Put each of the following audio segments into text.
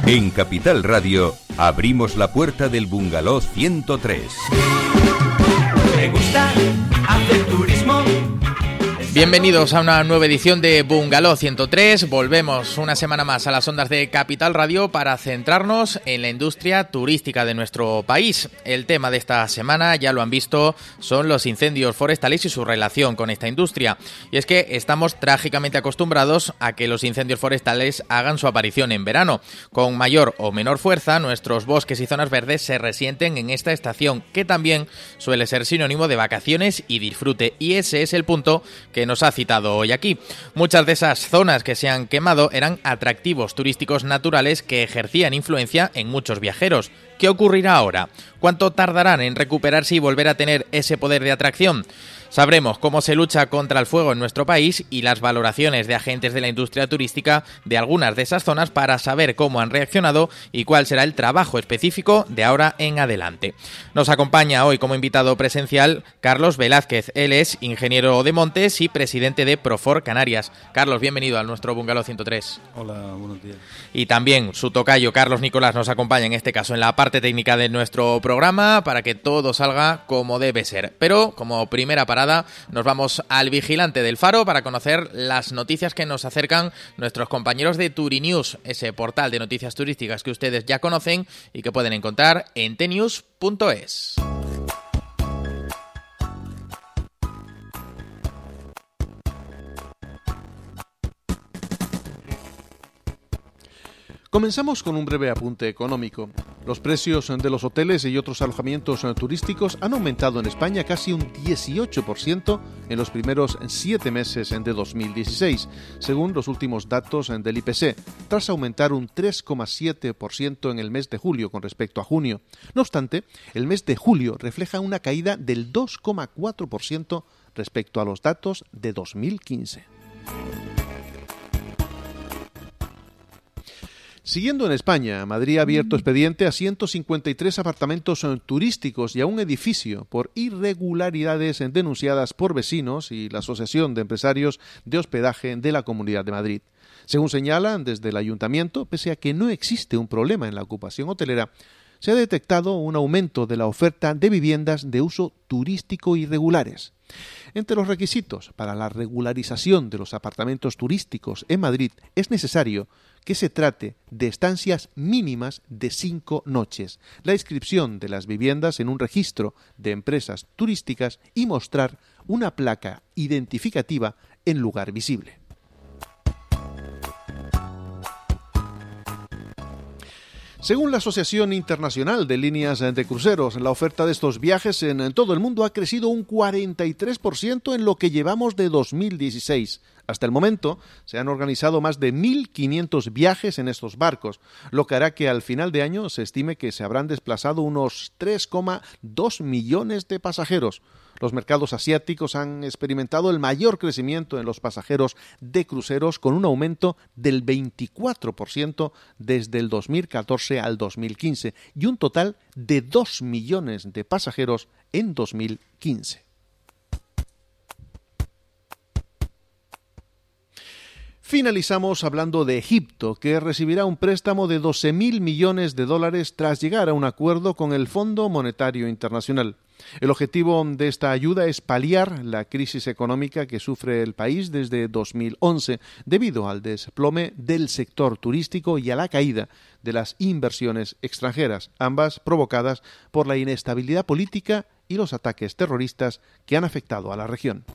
En Capital Radio abrimos la puerta del Bungalow 103. Me gusta hacer turismo. Bienvenidos a una nueva edición de Bungalow 103. Volvemos una semana más a las ondas de Capital Radio para centrarnos en la industria turística de nuestro país. El tema de esta semana, ya lo han visto, son los incendios forestales y su relación con esta industria. Y es que estamos trágicamente acostumbrados a que los incendios forestales hagan su aparición en verano. Con mayor o menor fuerza, nuestros bosques y zonas verdes se resienten en esta estación, que también suele ser sinónimo de vacaciones y disfrute. Y ese es el punto que nos ha citado hoy aquí. Muchas de esas zonas que se han quemado eran atractivos turísticos naturales que ejercían influencia en muchos viajeros. ¿Qué ocurrirá ahora? ¿Cuánto tardarán en recuperarse y volver a tener ese poder de atracción? Sabremos cómo se lucha contra el fuego en nuestro país y las valoraciones de agentes de la industria turística de algunas de esas zonas para saber cómo han reaccionado y cuál será el trabajo específico de ahora en adelante. Nos acompaña hoy como invitado presencial Carlos Velázquez. Él es ingeniero de montes y presidente de Profor Canarias. Carlos, bienvenido a nuestro Bungalow 103. Hola, buenos días. Y también su tocayo Carlos Nicolás nos acompaña en este caso en la parte técnica de nuestro programa para que todo salga como debe ser. Pero como primera parada nos vamos al Vigilante del Faro para conocer las noticias que nos acercan nuestros compañeros de Turinews, ese portal de noticias turísticas que ustedes ya conocen y que pueden encontrar en tnews.es. Comenzamos con un breve apunte económico. Los precios de los hoteles y otros alojamientos turísticos han aumentado en España casi un 18% en los primeros 7 meses de 2016, según los últimos datos del IPC, tras aumentar un 3,7% en el mes de julio con respecto a junio. No obstante, el mes de julio refleja una caída del 2,4% respecto a los datos de 2015. Siguiendo en España, Madrid ha abierto expediente a 153 apartamentos turísticos y a un edificio por irregularidades denunciadas por vecinos y la Asociación de Empresarios de Hospedaje de la Comunidad de Madrid. Según señalan desde el Ayuntamiento, pese a que no existe un problema en la ocupación hotelera, se ha detectado un aumento de la oferta de viviendas de uso turístico irregulares. Entre los requisitos para la regularización de los apartamentos turísticos en Madrid es necesario que se trate de estancias mínimas de 5 noches, la inscripción de las viviendas en un registro de empresas turísticas y mostrar una placa identificativa en lugar visible. Según la Asociación Internacional de Líneas de Cruceros, la oferta de estos viajes en todo el mundo ha crecido un 43% en lo que llevamos de 2016. Hasta el momento se han organizado más de 1.500 viajes en estos barcos, lo que hará que al final de año se estime que se habrán desplazado unos 3,2 millones de pasajeros. Los mercados asiáticos han experimentado el mayor crecimiento en los pasajeros de cruceros, con un aumento del 24% desde el 2014 al 2015 y un total de 2 millones de pasajeros en 2015. Finalizamos hablando de Egipto, que recibirá un préstamo de 12.000 millones de dólares tras llegar a un acuerdo con el Fondo Monetario Internacional. El objetivo de esta ayuda es paliar la crisis económica que sufre el país desde 2011 debido al desplome del sector turístico y a la caída de las inversiones extranjeras, ambas provocadas por la inestabilidad política y los ataques terroristas que han afectado a la región.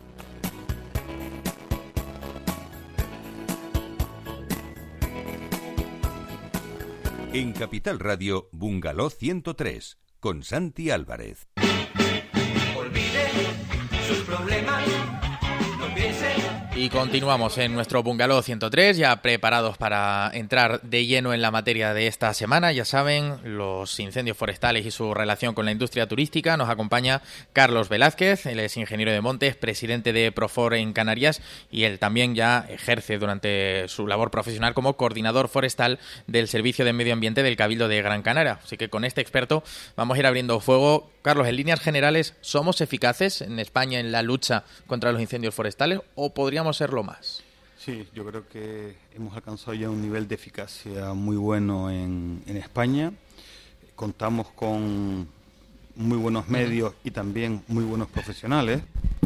En Capital Radio, Bungalow 103, con Santi Álvarez. Olvide sus problemas, no piense. Y continuamos en nuestro Bungalow 103, ya preparados para entrar de lleno en la materia de esta semana. Ya saben, los incendios forestales y su relación con la industria turística. Nos acompaña Carlos Velázquez, él es ingeniero de montes, presidente de Profor en Canarias, y él también ya ejerce durante su labor profesional como coordinador forestal del Servicio de Medio Ambiente del Cabildo de Gran Canaria. Así que con este experto vamos a ir abriendo fuego. Carlos, en líneas generales, ¿somos eficaces en España en la lucha contra los incendios forestales o podríamos serlo más? Sí, yo creo que hemos alcanzado ya un nivel de eficacia muy bueno en España. Contamos con muy buenos medios y también muy buenos profesionales.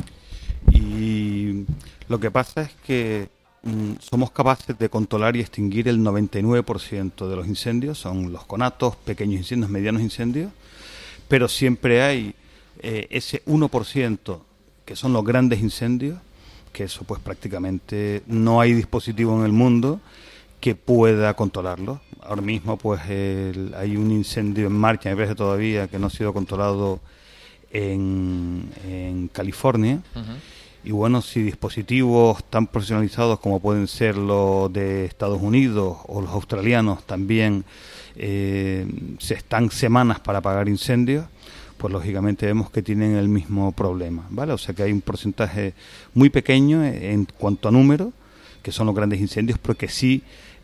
Y lo que pasa es que somos capaces de controlar y extinguir el 99% de los incendios. Son los conatos, pequeños incendios, medianos incendios. Pero siempre hay ese 1% que son los grandes incendios, que eso pues prácticamente no hay dispositivo en el mundo que pueda controlarlo. Ahora mismo pues hay un incendio en marcha, me parece todavía, que no ha sido controlado en California. Y bueno, si dispositivos tan profesionalizados como pueden ser los de Estados Unidos o los australianos también se están semanas para apagar incendios, pues lógicamente vemos que tienen el mismo problema, ¿vale? O sea que hay un porcentaje muy pequeño en cuanto a número, que son los grandes incendios, pero que sí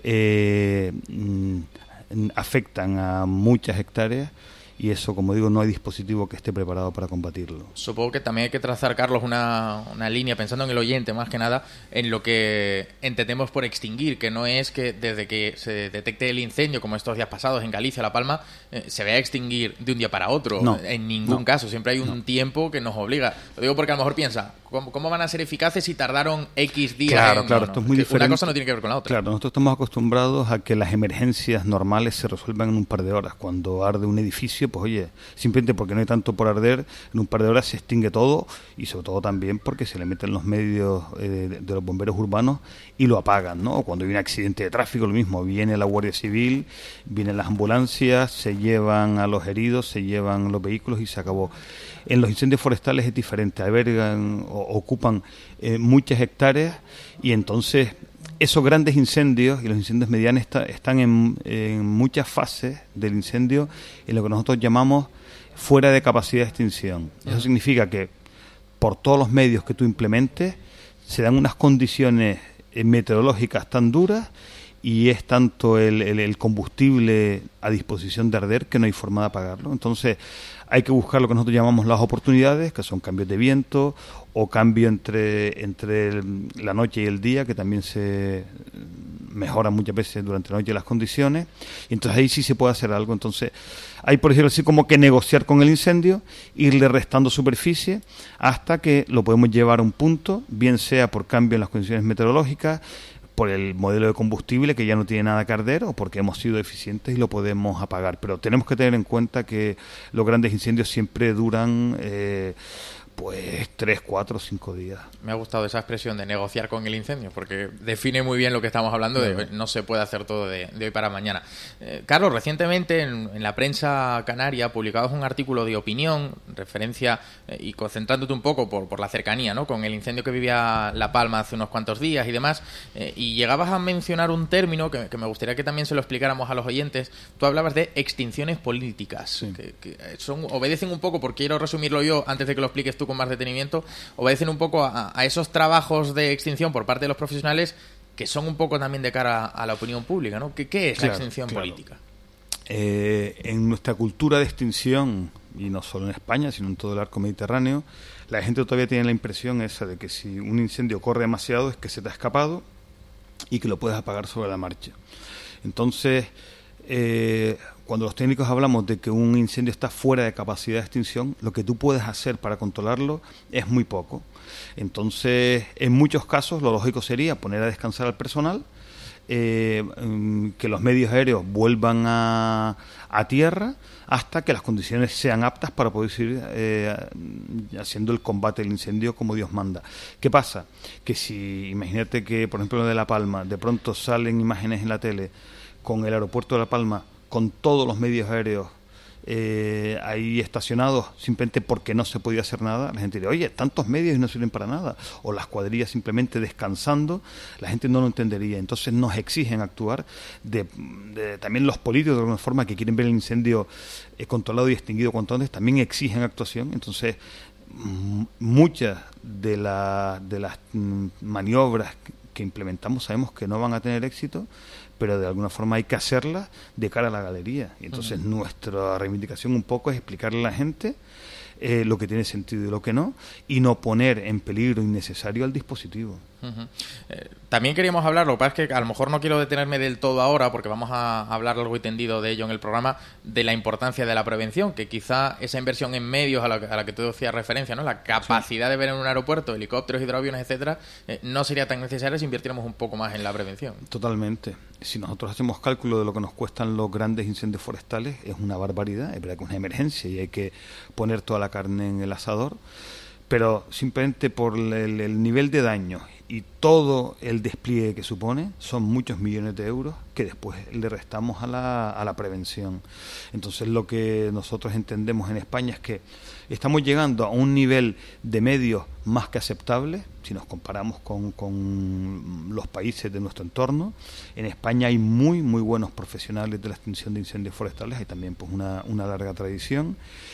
afectan a muchas hectáreas, y eso, como digo, no hay dispositivo que esté preparado para combatirlo. Supongo que también hay que trazar, Carlos, una línea, pensando en el oyente más que nada, en lo que entendemos por extinguir, que no es que desde que se detecte el incendio, como estos días pasados en Galicia, La Palma, se vaya a extinguir de un día para otro. No, en ningún caso, siempre hay un tiempo que nos obliga. Lo digo porque a lo mejor piensa, ¿cómo van a ser eficaces si tardaron X días? Claro, esto es muy diferente. Una cosa no tiene que ver con la otra. Claro, nosotros estamos acostumbrados a que las emergencias normales se resuelvan en un par de horas. Cuando arde un edificio, pues oye, simplemente porque no hay tanto por arder, en un par de horas se extingue todo, y sobre todo también porque se le meten los medios de los bomberos urbanos y lo apagan, ¿no? O cuando hay un accidente de tráfico, lo mismo, viene la Guardia Civil, vienen las ambulancias, se llevan a los heridos, se llevan los vehículos y se acabó. En los incendios forestales es diferente, albergan o ocupan muchas hectáreas, y entonces esos grandes incendios y los incendios medianos están en muchas fases del incendio, en lo que nosotros llamamos fuera de capacidad de extinción. Eso significa que por todos los medios que tú implementes se dan unas condiciones meteorológicas tan duras, y es tanto el combustible a disposición de arder que no hay forma de apagarlo. Entonces hay que buscar lo que nosotros llamamos las oportunidades, que son cambios de viento o cambio entre la noche y el día, que también se mejoran muchas veces durante la noche las condiciones, y entonces ahí sí se puede hacer algo. Entonces hay, por decirlo así, como que negociar con el incendio, irle restando superficie hasta que lo podemos llevar a un punto, bien sea por cambio en las condiciones meteorológicas, por el modelo de combustible que ya no tiene nada que arder, o porque hemos sido eficientes y lo podemos apagar. Pero tenemos que tener en cuenta que los grandes incendios siempre duran pues 3, 4, 5 días. Me ha gustado esa expresión de negociar con el incendio, porque define muy bien lo que estamos hablando de no se puede hacer todo de hoy para mañana. Carlos, recientemente en la prensa canaria publicabas un artículo de opinión, referencia y concentrándote un poco por la cercanía, ¿no?, con el incendio que vivía La Palma hace unos cuantos días y demás, y llegabas a mencionar un término que me gustaría que también se lo explicáramos a los oyentes. Tú hablabas de extinciones políticas, sí, que obedecen un poco, porque quiero resumirlo yo antes de que lo expliques tú con más detenimiento, obedecen un poco a esos trabajos de extinción por parte de los profesionales que son un poco también de cara a la opinión pública, ¿no? ¿Qué es la extinción política? En nuestra cultura de extinción, y no solo en España, sino en todo el arco mediterráneo, la gente todavía tiene la impresión esa de que si un incendio corre demasiado es que se te ha escapado y que lo puedes apagar sobre la marcha. Entonces, cuando los técnicos hablamos de que un incendio está fuera de capacidad de extinción, lo que tú puedes hacer para controlarlo es muy poco. Entonces, en muchos casos, lo lógico sería poner a descansar al personal, que los medios aéreos vuelvan a tierra hasta que las condiciones sean aptas para poder seguir haciendo el combate del incendio como Dios manda. ¿Qué pasa? Que si, imagínate que, por ejemplo, en de La Palma, de pronto salen imágenes en la tele con el aeropuerto de La Palma, con todos los medios aéreos ahí estacionados simplemente porque no se podía hacer nada, la gente diría, oye, tantos medios y no sirven para nada, o las cuadrillas simplemente descansando, la gente no lo entendería. Entonces nos exigen actuar, también los políticos de alguna forma que quieren ver el incendio controlado y extinguido cuanto antes, también exigen actuación. Entonces muchas de las maniobras que implementamos sabemos que no van a tener éxito, pero de alguna forma hay que hacerlas de cara a la galería. Y entonces nuestra reivindicación un poco es explicarle a la gente lo que tiene sentido y lo que no, y no poner en peligro innecesario al dispositivo. Uh-huh. También queríamos hablar, lo que pasa es que a lo mejor no quiero detenerme del todo ahora, porque vamos a hablar largo y tendido de ello en el programa, de la importancia de la prevención, que quizá esa inversión en medios a la que tú hacías referencia, ¿no? La capacidad de ver en un aeropuerto helicópteros, hidroaviones, etcétera, no sería tan necesaria si invirtiéramos un poco más en la prevención. Totalmente. Si nosotros hacemos cálculo de lo que nos cuestan los grandes incendios forestales, es una barbaridad. Es verdad que es una emergencia y hay que poner toda la carne en el asador, pero simplemente por el nivel de daño y todo el despliegue que supone, son muchos millones de euros que después le restamos a la prevención. Entonces, lo que nosotros entendemos en España es que estamos llegando a un nivel de medios más que aceptable, si nos comparamos con los países de nuestro entorno. En España hay muy buenos profesionales de la extinción de incendios forestales, hay también pues una larga tradición.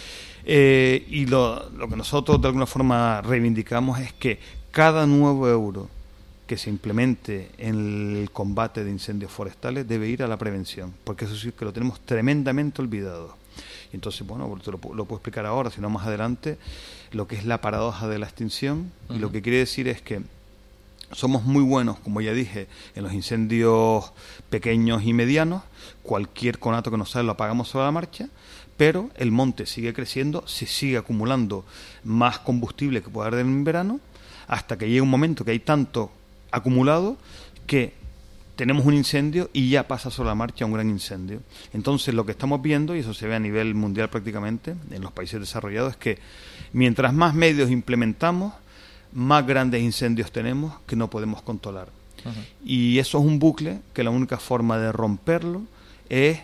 Y lo que nosotros de alguna forma reivindicamos es que cada nuevo euro que se implemente en el combate de incendios forestales debe ir a la prevención, porque eso sí que lo tenemos tremendamente olvidado. Y entonces, bueno, te lo puedo explicar ahora, sino más adelante, lo que es la paradoja de la extinción. Y lo que quiere decir es que somos muy buenos, como ya dije, en los incendios pequeños y medianos. Cualquier conato que nos sale lo apagamos sobre la marcha, pero el monte sigue creciendo, se sigue acumulando más combustible que puede arder en verano, hasta que llega un momento que hay tanto acumulado que tenemos un incendio y ya pasa sobre la marcha un gran incendio. Entonces, lo que estamos viendo, y eso se ve a nivel mundial prácticamente, en los países desarrollados, es que mientras más medios implementamos, más grandes incendios tenemos que no podemos controlar. Uh-huh. Y eso es un bucle que la única forma de romperlo es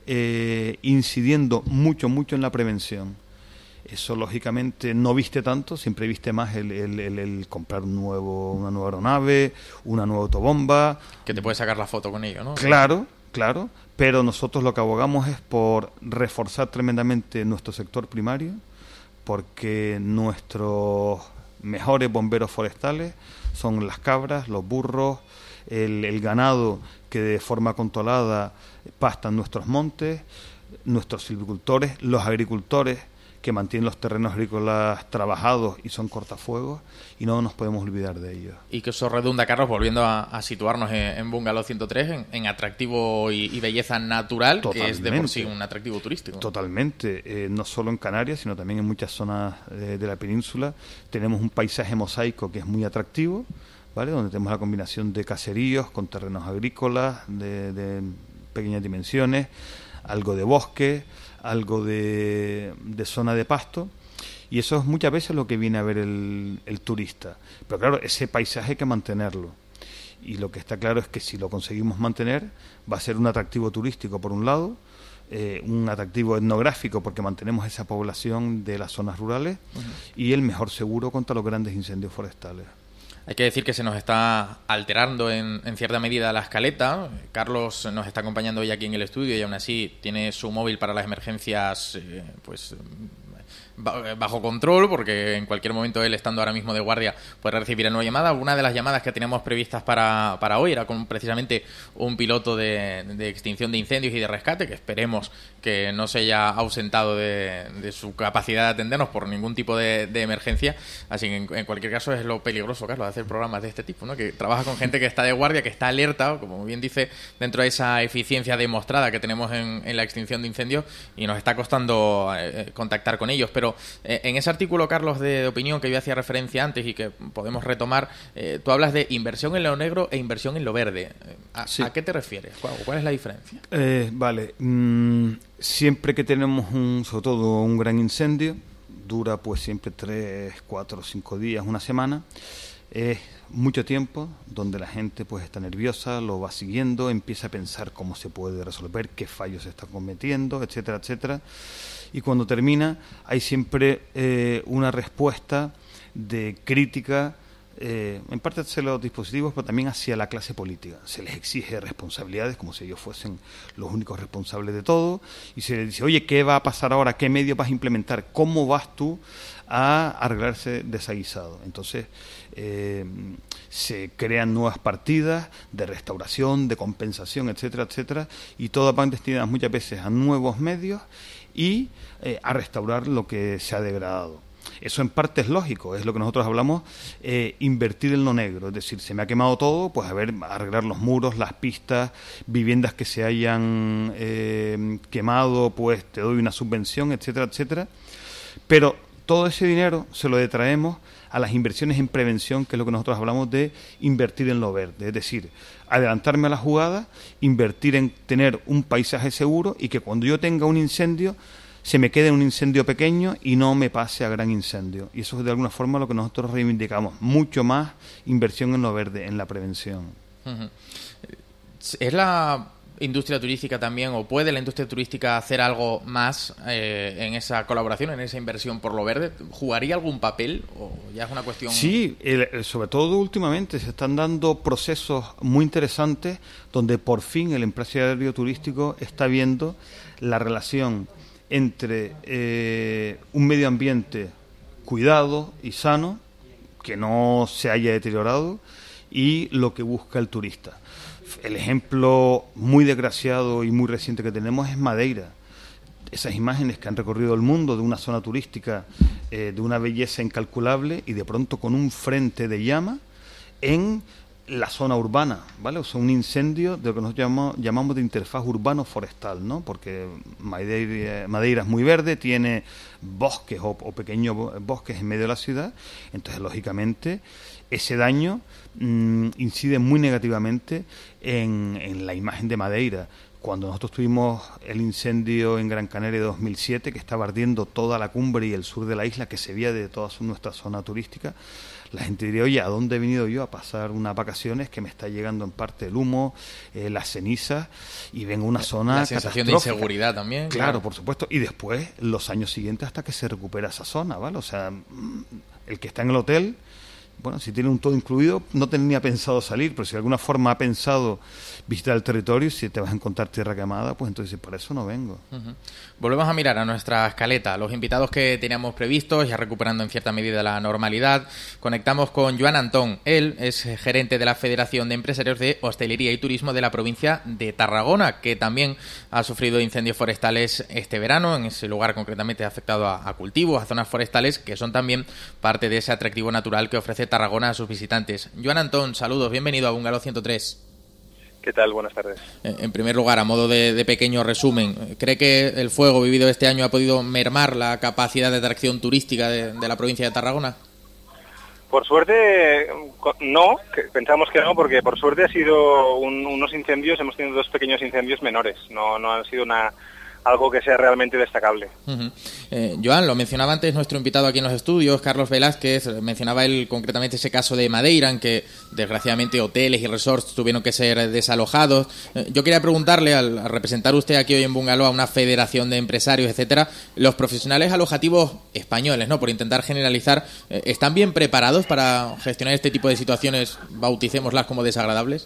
incidiendo mucho en la prevención. Eso lógicamente no viste tanto, siempre viste más el comprar una nueva aeronave, una nueva autobomba. Que te puedes sacar la foto con ello, ¿no? Claro, pero nosotros lo que abogamos es por reforzar tremendamente nuestro sector primario, porque nuestros mejores bomberos forestales son las cabras, los burros, el ganado que de forma controlada pastan nuestros montes, nuestros silvicultores, los agricultores que mantienen los terrenos agrícolas trabajados y son cortafuegos, y no nos podemos olvidar de ellos. Y que eso redunda, Carlos, volviendo a situarnos en Bungalow 103, en atractivo y belleza natural. Totalmente. Que es de por sí un atractivo turístico. Totalmente, no solo en Canarias, sino también en muchas zonas de la península. Tenemos un paisaje mosaico que es muy atractivo, ¿vale? Donde tenemos la combinación de caseríos con terrenos agrícolas de pequeñas dimensiones, algo de bosque, algo de zona de pasto, y eso es muchas veces lo que viene a ver el turista. Pero claro, ese paisaje hay que mantenerlo, y lo que está claro es que si lo conseguimos mantener, va a ser un atractivo turístico por un lado, un atractivo etnográfico porque mantenemos esa población de las zonas rurales, uh-huh, y el mejor seguro contra los grandes incendios forestales. Hay que decir que se nos está alterando en cierta medida la escaleta. Carlos nos está acompañando hoy aquí en el estudio y aún así tiene su móvil para las emergencias bajo control, porque en cualquier momento él, estando ahora mismo de guardia, puede recibir una llamada. Una de las llamadas que teníamos previstas para hoy era con precisamente un piloto de extinción de incendios y de rescate, que esperemos que no se haya ausentado de su capacidad de atendernos por ningún tipo de emergencia. Así que en cualquier caso es lo peligroso, Carlos, de hacer programas de este tipo, ¿no? Que trabaja con gente que está de guardia, que está alerta, como bien dice, dentro de esa eficiencia demostrada que tenemos en la extinción de incendios, y nos está costando contactar con ellos. Pero en ese artículo, Carlos, de opinión que yo hacía referencia antes y que podemos retomar, tú hablas de inversión en lo negro e inversión en lo verde. Sí. ¿A qué te refieres? ¿Cuál es la diferencia? Vale. Siempre que tenemos sobre todo un gran incendio, dura pues siempre 3, 4, 5 días, una semana. Es mucho tiempo donde la gente pues está nerviosa, lo va siguiendo, empieza a pensar cómo se puede resolver, qué fallos se están cometiendo, etcétera, etcétera. Y cuando termina hay siempre una respuesta de crítica, en parte hacia los dispositivos, pero también hacia la clase política. Se les exige responsabilidades como si ellos fuesen los únicos responsables de todo, y se les dice, oye, ¿qué va a pasar ahora? ¿Qué medios vas a implementar? ¿Cómo vas tú a arreglarse desaguisado? Entonces se crean nuevas partidas de restauración, de compensación, etcétera, etcétera, y todas van destinadas muchas veces a nuevos medios y a restaurar lo que se ha degradado. Eso en parte es lógico, es lo que nosotros hablamos, invertir en lo negro. Es decir, se me ha quemado todo, pues a ver, arreglar los muros, las pistas, viviendas que se hayan quemado, pues te doy una subvención, etcétera, etcétera. Pero todo ese dinero se lo detraemos a las inversiones en prevención, que es lo que nosotros hablamos de invertir en lo verde. Es decir, adelantarme a la jugada, invertir en tener un paisaje seguro y que cuando yo tenga un incendio se me quede un incendio pequeño y no me pase a gran incendio. Y eso es de alguna forma lo que nosotros reivindicamos. Mucho más inversión en lo verde, en la prevención. Uh-huh. ¿Es la industria turística también, o puede la industria turística hacer algo más en esa colaboración, en esa inversión por lo verde? ¿Jugaría algún papel o ya es una cuestión...? Sí, sobre todo últimamente se están dando procesos muy interesantes donde por fin el empresario turístico está viendo la relación entre un medio ambiente cuidado y sano, que no se haya deteriorado, y lo que busca el turista. El ejemplo muy desgraciado y muy reciente que tenemos es Madeira. Esas imágenes que han recorrido el mundo de una zona turística de una belleza incalculable y de pronto con un frente de llama en la zona urbana, ¿vale? O sea, un incendio de lo que nosotros llamamos de interfaz urbano-forestal, ¿no? Porque Madeira es muy verde, tiene bosques o pequeños bosques en medio de la ciudad, entonces, lógicamente, ese daño incide muy negativamente en la imagen de Madeira. Cuando nosotros tuvimos el incendio en Gran Canaria de 2007, que estaba ardiendo toda la cumbre y el sur de la isla, que se veía de toda nuestra zona turística, la gente diría, oye, ¿a dónde he venido yo a pasar unas vacaciones que me está llegando en parte el humo, las cenizas, y vengo a una zona la sensación de inseguridad también? Claro, por supuesto. Y después, los años siguientes, hasta que se recupera esa zona, ¿vale? O sea, el que está en el hotel, bueno, si tiene un todo incluido, no tenía pensado salir, pero si de alguna forma ha pensado visitar el territorio, si te vas a encontrar tierra quemada, pues entonces por eso no vengo. Uh-huh. Volvemos a mirar a nuestra escaleta, los invitados que teníamos previstos, ya recuperando en cierta medida la normalidad. Conectamos con Joan Antón. Él es gerente de la Federación de Empresarios de Hostelería y Turismo de la provincia de Tarragona, que también ha sufrido incendios forestales este verano. En ese lugar concretamente ha afectado a cultivos, a zonas forestales, que son también parte de ese atractivo natural que ofrece Tarragona a sus visitantes. Joan Antón, saludos, bienvenido a Bungalow 103. ¿Qué tal? Buenas tardes. En primer lugar, a modo de pequeño resumen, ¿cree que el fuego vivido este año ha podido mermar la capacidad de atracción turística de la provincia de Tarragona? Por suerte, no, pensamos que no, porque por suerte ha sido unos incendios, hemos tenido 2 pequeños incendios menores, no han sido algo que sea realmente destacable. Uh-huh. Joan, lo mencionaba antes nuestro invitado aquí en los estudios, Carlos Velázquez, mencionaba él concretamente ese caso de Madeira, en que desgraciadamente hoteles y resorts tuvieron que ser desalojados. Yo quería preguntarle, al representar usted aquí hoy en Bungalow a una federación de empresarios, etcétera, los profesionales alojativos españoles, ¿no?, por intentar generalizar, ¿están bien preparados para gestionar este tipo de situaciones, bauticémoslas como desagradables?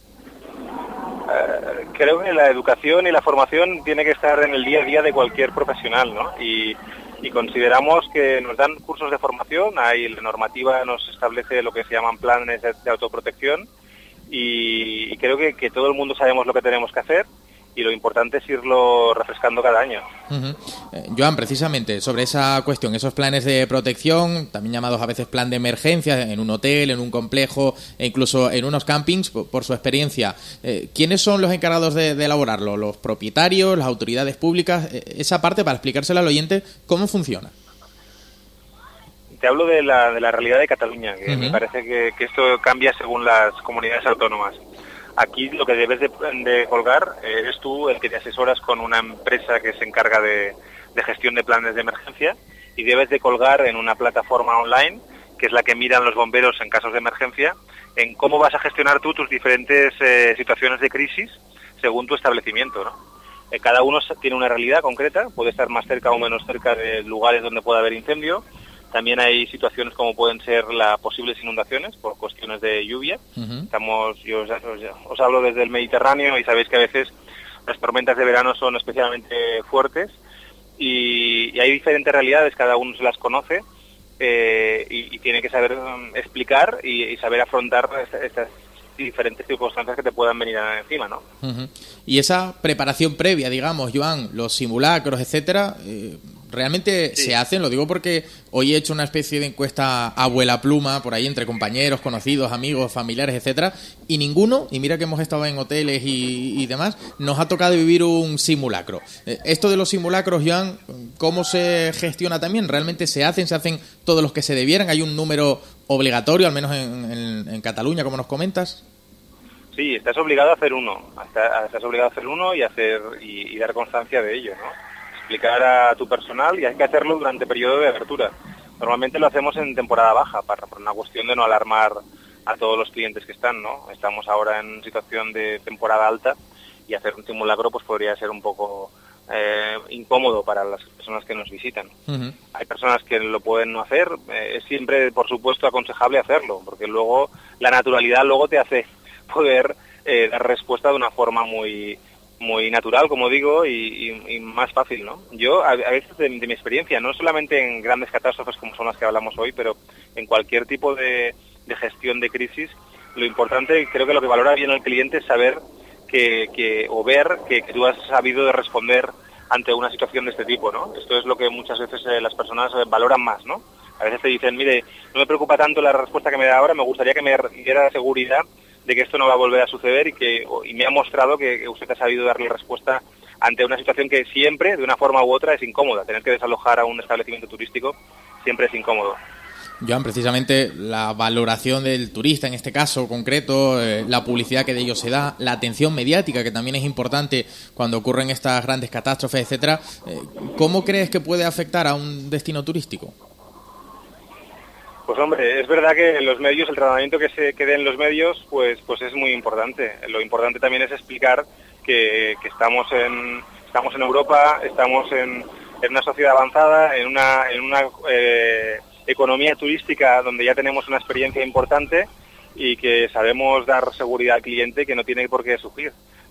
Creo que la educación y la formación tiene que estar en el día a día de cualquier profesional, ¿no? Y consideramos que nos dan cursos de formación, ahí la normativa nos establece lo que se llaman planes de autoprotección y creo que todo el mundo sabemos lo que tenemos que hacer y lo importante es irlo refrescando cada año. Uh-huh. Joan, precisamente sobre esa cuestión, esos planes de protección, también llamados a veces plan de emergencia, en un hotel, en un complejo e incluso en unos campings, por su experiencia, ¿quiénes son los encargados de elaborarlo? ¿Los propietarios, las autoridades públicas? Esa parte, para explicársela al oyente, ¿cómo funciona? Te hablo de la realidad de Cataluña, que me parece que esto cambia según las comunidades autónomas. Aquí lo que debes de colgar eres tú el que te asesoras con una empresa que se encarga de gestión de planes de emergencia y debes de colgar en una plataforma online, que es la que miran los bomberos en casos de emergencia, en cómo vas a gestionar tú tus diferentes situaciones de crisis según tu establecimiento, ¿no? Cada uno tiene una realidad concreta, puede estar más cerca o menos cerca de lugares donde pueda haber incendio. También hay situaciones como pueden ser las posibles inundaciones por cuestiones de lluvia. Uh-huh. Yo os hablo desde el Mediterráneo y sabéis que a veces las tormentas de verano son especialmente fuertes y hay diferentes realidades, cada uno se las conoce y tiene que saber explicar y saber afrontar estas diferentes circunstancias que te puedan venir encima, ¿no? Uh-huh. Y esa preparación previa, digamos, Joan, los simulacros, etcétera, ¿Realmente se hacen? Lo digo porque hoy he hecho una especie de encuesta abuela pluma por ahí entre compañeros, conocidos, amigos, familiares, etcétera, y ninguno, y mira que hemos estado en hoteles y demás, nos ha tocado vivir un simulacro. Esto de los simulacros, Joan, ¿cómo se gestiona también? ¿Realmente se hacen todos los que se debieran? ¿Hay un número obligatorio, al menos en Cataluña, como nos comentas? Sí, estás obligado a hacer uno. Estás obligado a hacer uno y dar constancia de ello, ¿no? Explicar a tu personal, y hay que hacerlo durante el periodo de apertura. Normalmente lo hacemos en temporada baja, por una cuestión de no alarmar a todos los clientes que están, ¿no? Estamos ahora en situación de temporada alta y hacer un simulacro pues podría ser un poco incómodo para las personas que nos visitan. Uh-huh. Hay personas que lo pueden no hacer. Es siempre, por supuesto, aconsejable hacerlo, porque luego la naturalidad luego te hace poder dar respuesta de una forma muy natural, como digo, y más fácil, ¿no? Yo, a veces, de mi experiencia, no solamente en grandes catástrofes como son las que hablamos hoy, pero en cualquier tipo de gestión de crisis, lo importante, creo que lo que valora bien el cliente es saber o ver que tú has sabido responder ante una situación de este tipo, ¿no? Esto es lo que muchas veces las personas valoran más, ¿no? A veces te dicen, mire, no me preocupa tanto la respuesta que me da ahora, me gustaría que me diera seguridad de que esto no va a volver a suceder y me ha mostrado que usted ha sabido darle respuesta ante una situación que siempre, de una forma u otra, es incómoda. Tener que desalojar a un establecimiento turístico siempre es incómodo. Joan, precisamente la valoración del turista, en este caso concreto, la publicidad que de ello se da, la atención mediática, que también es importante cuando ocurren estas grandes catástrofes, etcétera. ¿Cómo crees que puede afectar a un destino turístico? Pues hombre, es verdad que los medios, el tratamiento que se quede en los medios, pues es muy importante. Lo importante también es explicar que estamos en Europa, estamos en una sociedad avanzada, en una economía turística donde ya tenemos una experiencia importante y que sabemos dar seguridad al cliente, que no tiene por qué sufrir.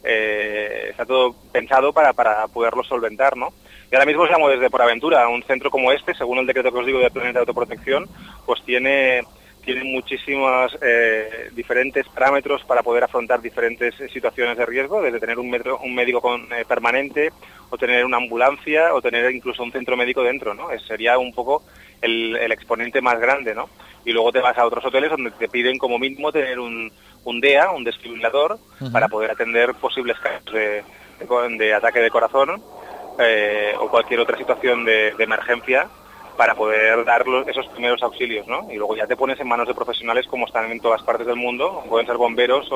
Está todo pensado para poderlo solventar, ¿no? Y ahora mismo llamo desde PorAventura, un centro como este, según el decreto que os digo de Planeta de Autoprotección, pues tiene muchísimos diferentes parámetros para poder afrontar diferentes situaciones de riesgo, desde tener un médico permanente, o tener una ambulancia, o tener incluso un centro médico dentro, ¿no? Sería un poco el exponente más grande, ¿no? Y luego te vas a otros hoteles donde te piden como mínimo tener un DEA, un desfibrilador, uh-huh, para poder atender posibles casos de ataque de corazón, o cualquier otra situación de emergencia, para poder dar esos primeros auxilios, ¿no? Y luego ya te pones en manos de profesionales como están en todas partes del mundo, pueden ser bomberos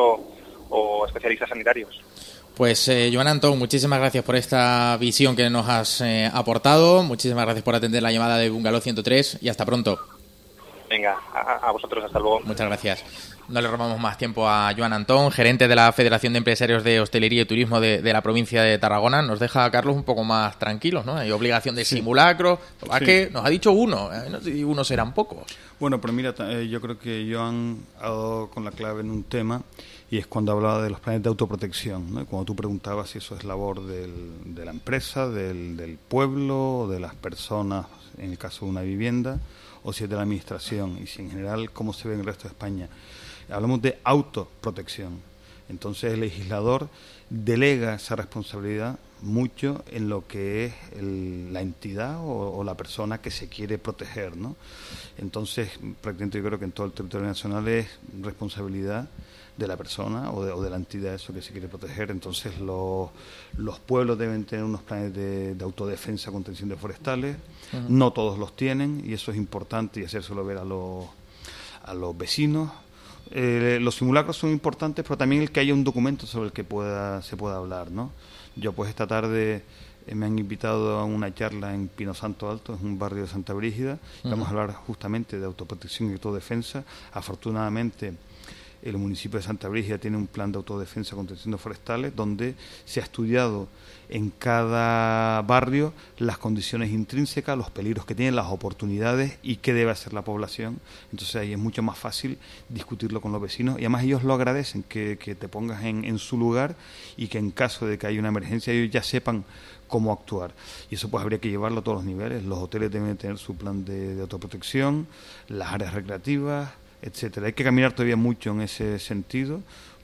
o especialistas sanitarios. Pues Joan Antón, muchísimas gracias por esta visión que nos has aportado, muchísimas gracias por atender la llamada de Bungalow 103 y hasta pronto. Venga, a vosotros, hasta luego. Muchas gracias. No le robamos más tiempo a Joan Antón, gerente de la Federación de Empresarios de Hostelería y Turismo de la provincia de Tarragona. Nos deja a Carlos un poco más tranquilos, ¿no? Hay obligación de simulacro. Sí. Que nos ha dicho uno, y unos serán pocos. Bueno, pero mira, yo creo que Joan ha dado con la clave en un tema, y es cuando hablaba de los planes de autoprotección, ¿no? Cuando tú preguntabas si eso es labor de la empresa, del pueblo, de las personas, en el caso de una vivienda, o si es de la administración, y si en general cómo se ve en el resto de España. Hablamos de autoprotección. Entonces el legislador delega esa responsabilidad mucho en lo que es la entidad o la persona que se quiere proteger, ¿no? Entonces, prácticamente yo creo que en todo el territorio nacional es responsabilidad de la persona o de la entidad eso que se quiere proteger. Entonces los pueblos deben tener unos planes de autodefensa contra incendios forestales. Uh-huh. No todos los tienen, y eso es importante, y hacérselo ver a los vecinos. Los simulacros son importantes, pero también el que haya un documento sobre el que se pueda hablar, ¿no? Yo pues esta tarde me han invitado a una charla en Pino Santo Alto, es un barrio de Santa Brígida. Uh-huh. Vamos a hablar justamente de autoprotección y autodefensa. Afortunadamente el municipio de Santa Brígida tiene un plan de autodefensa contra incendios forestales donde se ha estudiado en cada barrio las condiciones intrínsecas, los peligros que tienen, las oportunidades y qué debe hacer la población. Entonces ahí es mucho más fácil discutirlo con los vecinos, y además ellos lo agradecen, que te pongas en su lugar, y que en caso de que haya una emergencia ellos ya sepan cómo actuar. Y eso pues habría que llevarlo a todos los niveles. Los hoteles deben tener su plan de autoprotección, las áreas recreativas, etcétera. Hay que caminar todavía mucho en ese sentido,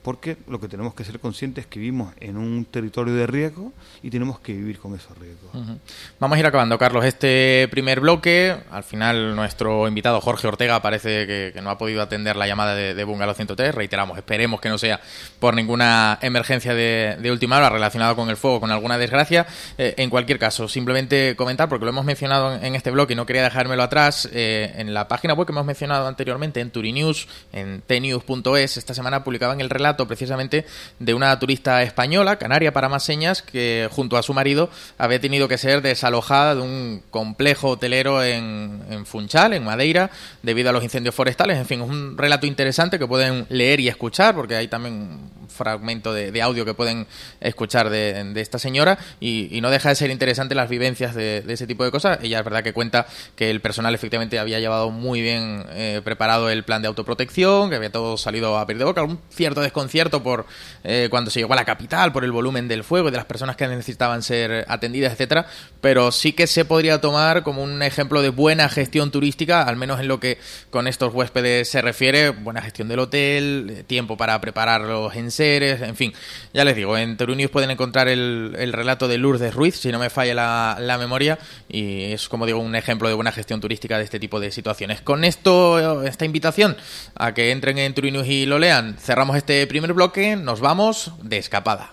porque lo que tenemos que ser conscientes es que vivimos en un territorio de riesgo y tenemos que vivir con esos riesgos. Vamos a ir acabando, Carlos, este primer bloque. Al final nuestro invitado Jorge Ortega parece que no ha podido atender la llamada de Bungalow 103. Reiteramos, esperemos que no sea por ninguna emergencia de última hora relacionada con el fuego, con alguna desgracia. En cualquier caso, simplemente comentar, porque lo hemos mencionado en este bloque y no quería dejármelo atrás, en la página web que hemos mencionado anteriormente, en Turinews, en tnews.es, esta semana publicaban el relato precisamente de una turista española, canaria para más señas, que junto a su marido había tenido que ser desalojada de un complejo hotelero en Funchal, en Madeira, debido a los incendios forestales. En fin, es un relato interesante que pueden leer y escuchar, porque hay también un fragmento de audio que pueden escuchar de esta señora, y no deja de ser interesante las vivencias de ese tipo de cosas. Ella es verdad que cuenta que el personal efectivamente había llevado muy bien preparado el plan de autoprotección, que había todo salido a pedir de boca, un cierto desconcierto por cuando se llegó a la capital, por el volumen del fuego y de las personas que necesitaban ser atendidas, etcétera, pero sí que se podría tomar como un ejemplo de buena gestión turística, al menos en lo que con estos huéspedes se refiere, buena gestión del hotel, tiempo para preparar los enseres, en fin, ya les digo, en Turinews pueden encontrar el relato de Lourdes Ruiz, si no me falla la memoria, y es, como digo, un ejemplo de buena gestión turística de este tipo de situaciones. Con esto, esta invitación a que entren en Turinews y lo lean, cerramos este primer bloque, nos vamos de escapada.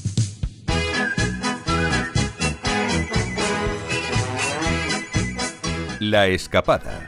La escapada.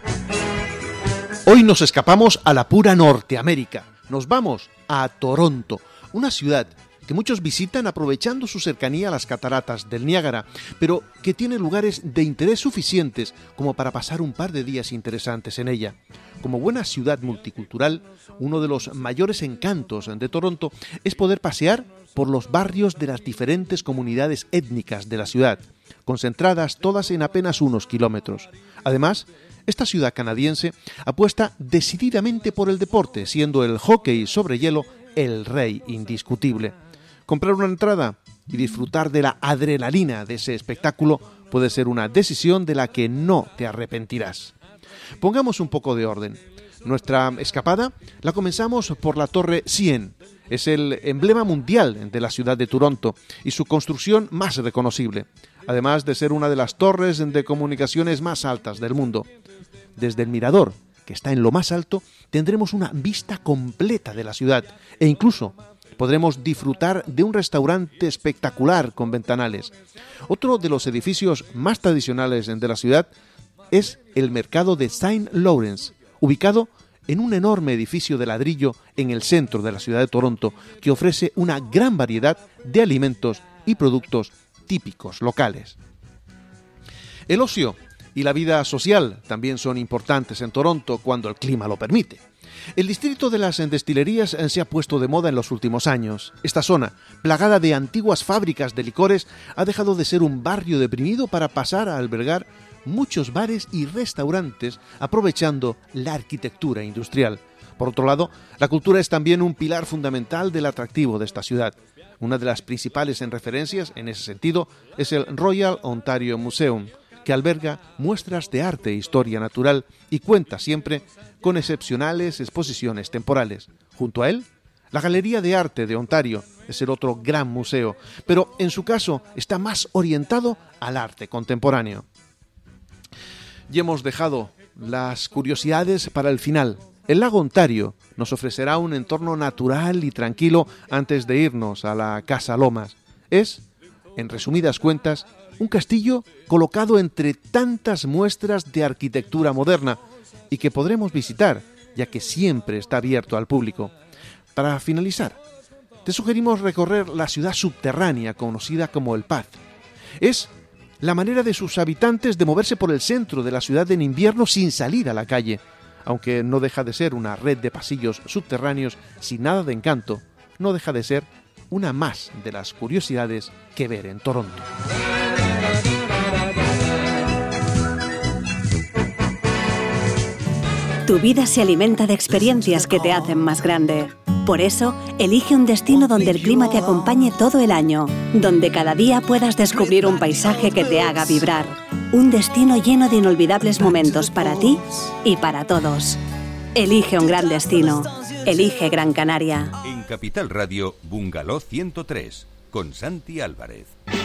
Hoy nos escapamos a la pura Norteamérica. Nos vamos a Toronto, una ciudad que muchos visitan aprovechando su cercanía a las cataratas del Niágara, pero que tiene lugares de interés suficientes como para pasar un par de días interesantes en ella. Como buena ciudad multicultural, uno de los mayores encantos de Toronto es poder pasear por los barrios de las diferentes comunidades étnicas de la ciudad, concentradas todas en apenas unos kilómetros. Además, esta ciudad canadiense apuesta decididamente por el deporte, siendo el hockey sobre hielo el rey indiscutible. Comprar una entrada y disfrutar de la adrenalina de ese espectáculo puede ser una decisión de la que no te arrepentirás. Pongamos un poco de orden. Nuestra escapada la comenzamos por la Torre 100. Es el emblema mundial de la ciudad de Toronto y su construcción más reconocible, además de ser una de las torres de comunicaciones más altas del mundo. Desde el mirador, que está en lo más alto, tendremos una vista completa de la ciudad e incluso podremos disfrutar de un restaurante espectacular con ventanales. Otro de los edificios más tradicionales de la ciudad es el mercado de St. Lawrence, ubicado en un enorme edificio de ladrillo en el centro de la ciudad de Toronto, que ofrece una gran variedad de alimentos y productos típicos locales. El ocio y la vida social también son importantes en Toronto cuando el clima lo permite. El distrito de las destilerías se ha puesto de moda en los últimos años. Esta zona, plagada de antiguas fábricas de licores, ha dejado de ser un barrio deprimido para pasar a albergar muchos bares y restaurantes, aprovechando la arquitectura industrial. Por otro lado, la cultura es también un pilar fundamental del atractivo de esta ciudad. Una de las principales referencias en ese sentido es el Royal Ontario Museum, que alberga muestras de arte e historia natural y cuenta siempre con excepcionales exposiciones temporales. Junto a él, la Galería de Arte de Ontario es el otro gran museo, pero en su caso está más orientado al arte contemporáneo. Y hemos dejado las curiosidades para el final. El lago Ontario nos ofrecerá un entorno natural y tranquilo antes de irnos a la Casa Lomas. Es, en resumidas cuentas, un castillo colocado entre tantas muestras de arquitectura moderna y que podremos visitar, ya que siempre está abierto al público. Para finalizar, te sugerimos recorrer la ciudad subterránea conocida como el Path. Es la manera de sus habitantes de moverse por el centro de la ciudad en invierno sin salir a la calle. Aunque no deja de ser una red de pasillos subterráneos sin nada de encanto, no deja de ser una más de las curiosidades que ver en Toronto. Tu vida se alimenta de experiencias que te hacen más grande. Por eso, elige un destino donde el clima te acompañe todo el año, donde cada día puedas descubrir un paisaje que te haga vibrar. Un destino lleno de inolvidables momentos para ti y para todos. Elige un gran destino. Elige Gran Canaria. En Capital Radio, Bungalow 103, con Santi Álvarez.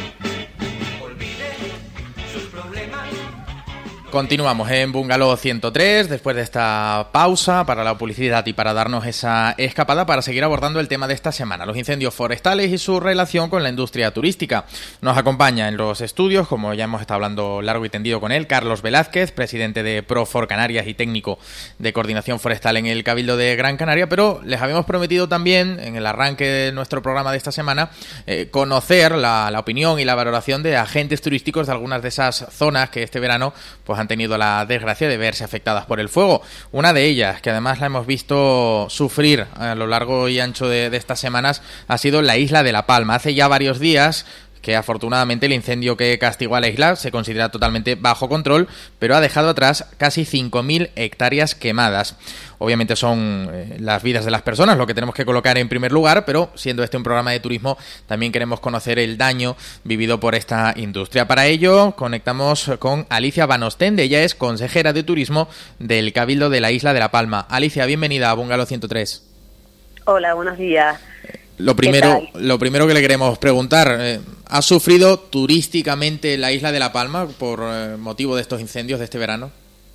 Olvide sus problemas. Continuamos en Bungalow 103, después de esta pausa para la publicidad y para darnos esa escapada para seguir abordando el tema de esta semana, los incendios forestales y su relación con la industria turística. Nos acompaña en los estudios, como ya hemos estado hablando largo y tendido con él, Carlos Velázquez, presidente de Profor Canarias y técnico de coordinación forestal en el Cabildo de Gran Canaria, pero les habíamos prometido también, en el arranque de nuestro programa de esta semana, conocer la opinión y la valoración de agentes turísticos de algunas de esas zonas que este verano pues han tenido la desgracia de verse afectadas por el fuego. Una de ellas, que además la hemos visto sufrir a lo largo y ancho de estas semanas, ha sido la isla de La Palma. Hace ya varios días que afortunadamente el incendio que castigó a la isla se considera totalmente bajo control, pero ha dejado atrás casi 5.000 hectáreas quemadas. Obviamente son las vidas de las personas lo que tenemos que colocar en primer lugar, pero siendo este un programa de turismo, también queremos conocer el daño vivido por esta industria. Para ello, conectamos con Alicia Van Ostende. Ella es consejera de turismo del Cabildo de la Isla de La Palma. Alicia, bienvenida a Bungalow 103. Hola, buenos días. Lo primero que le queremos preguntar, ¿ha sufrido turísticamente la isla de La Palma por motivo de estos incendios de este verano?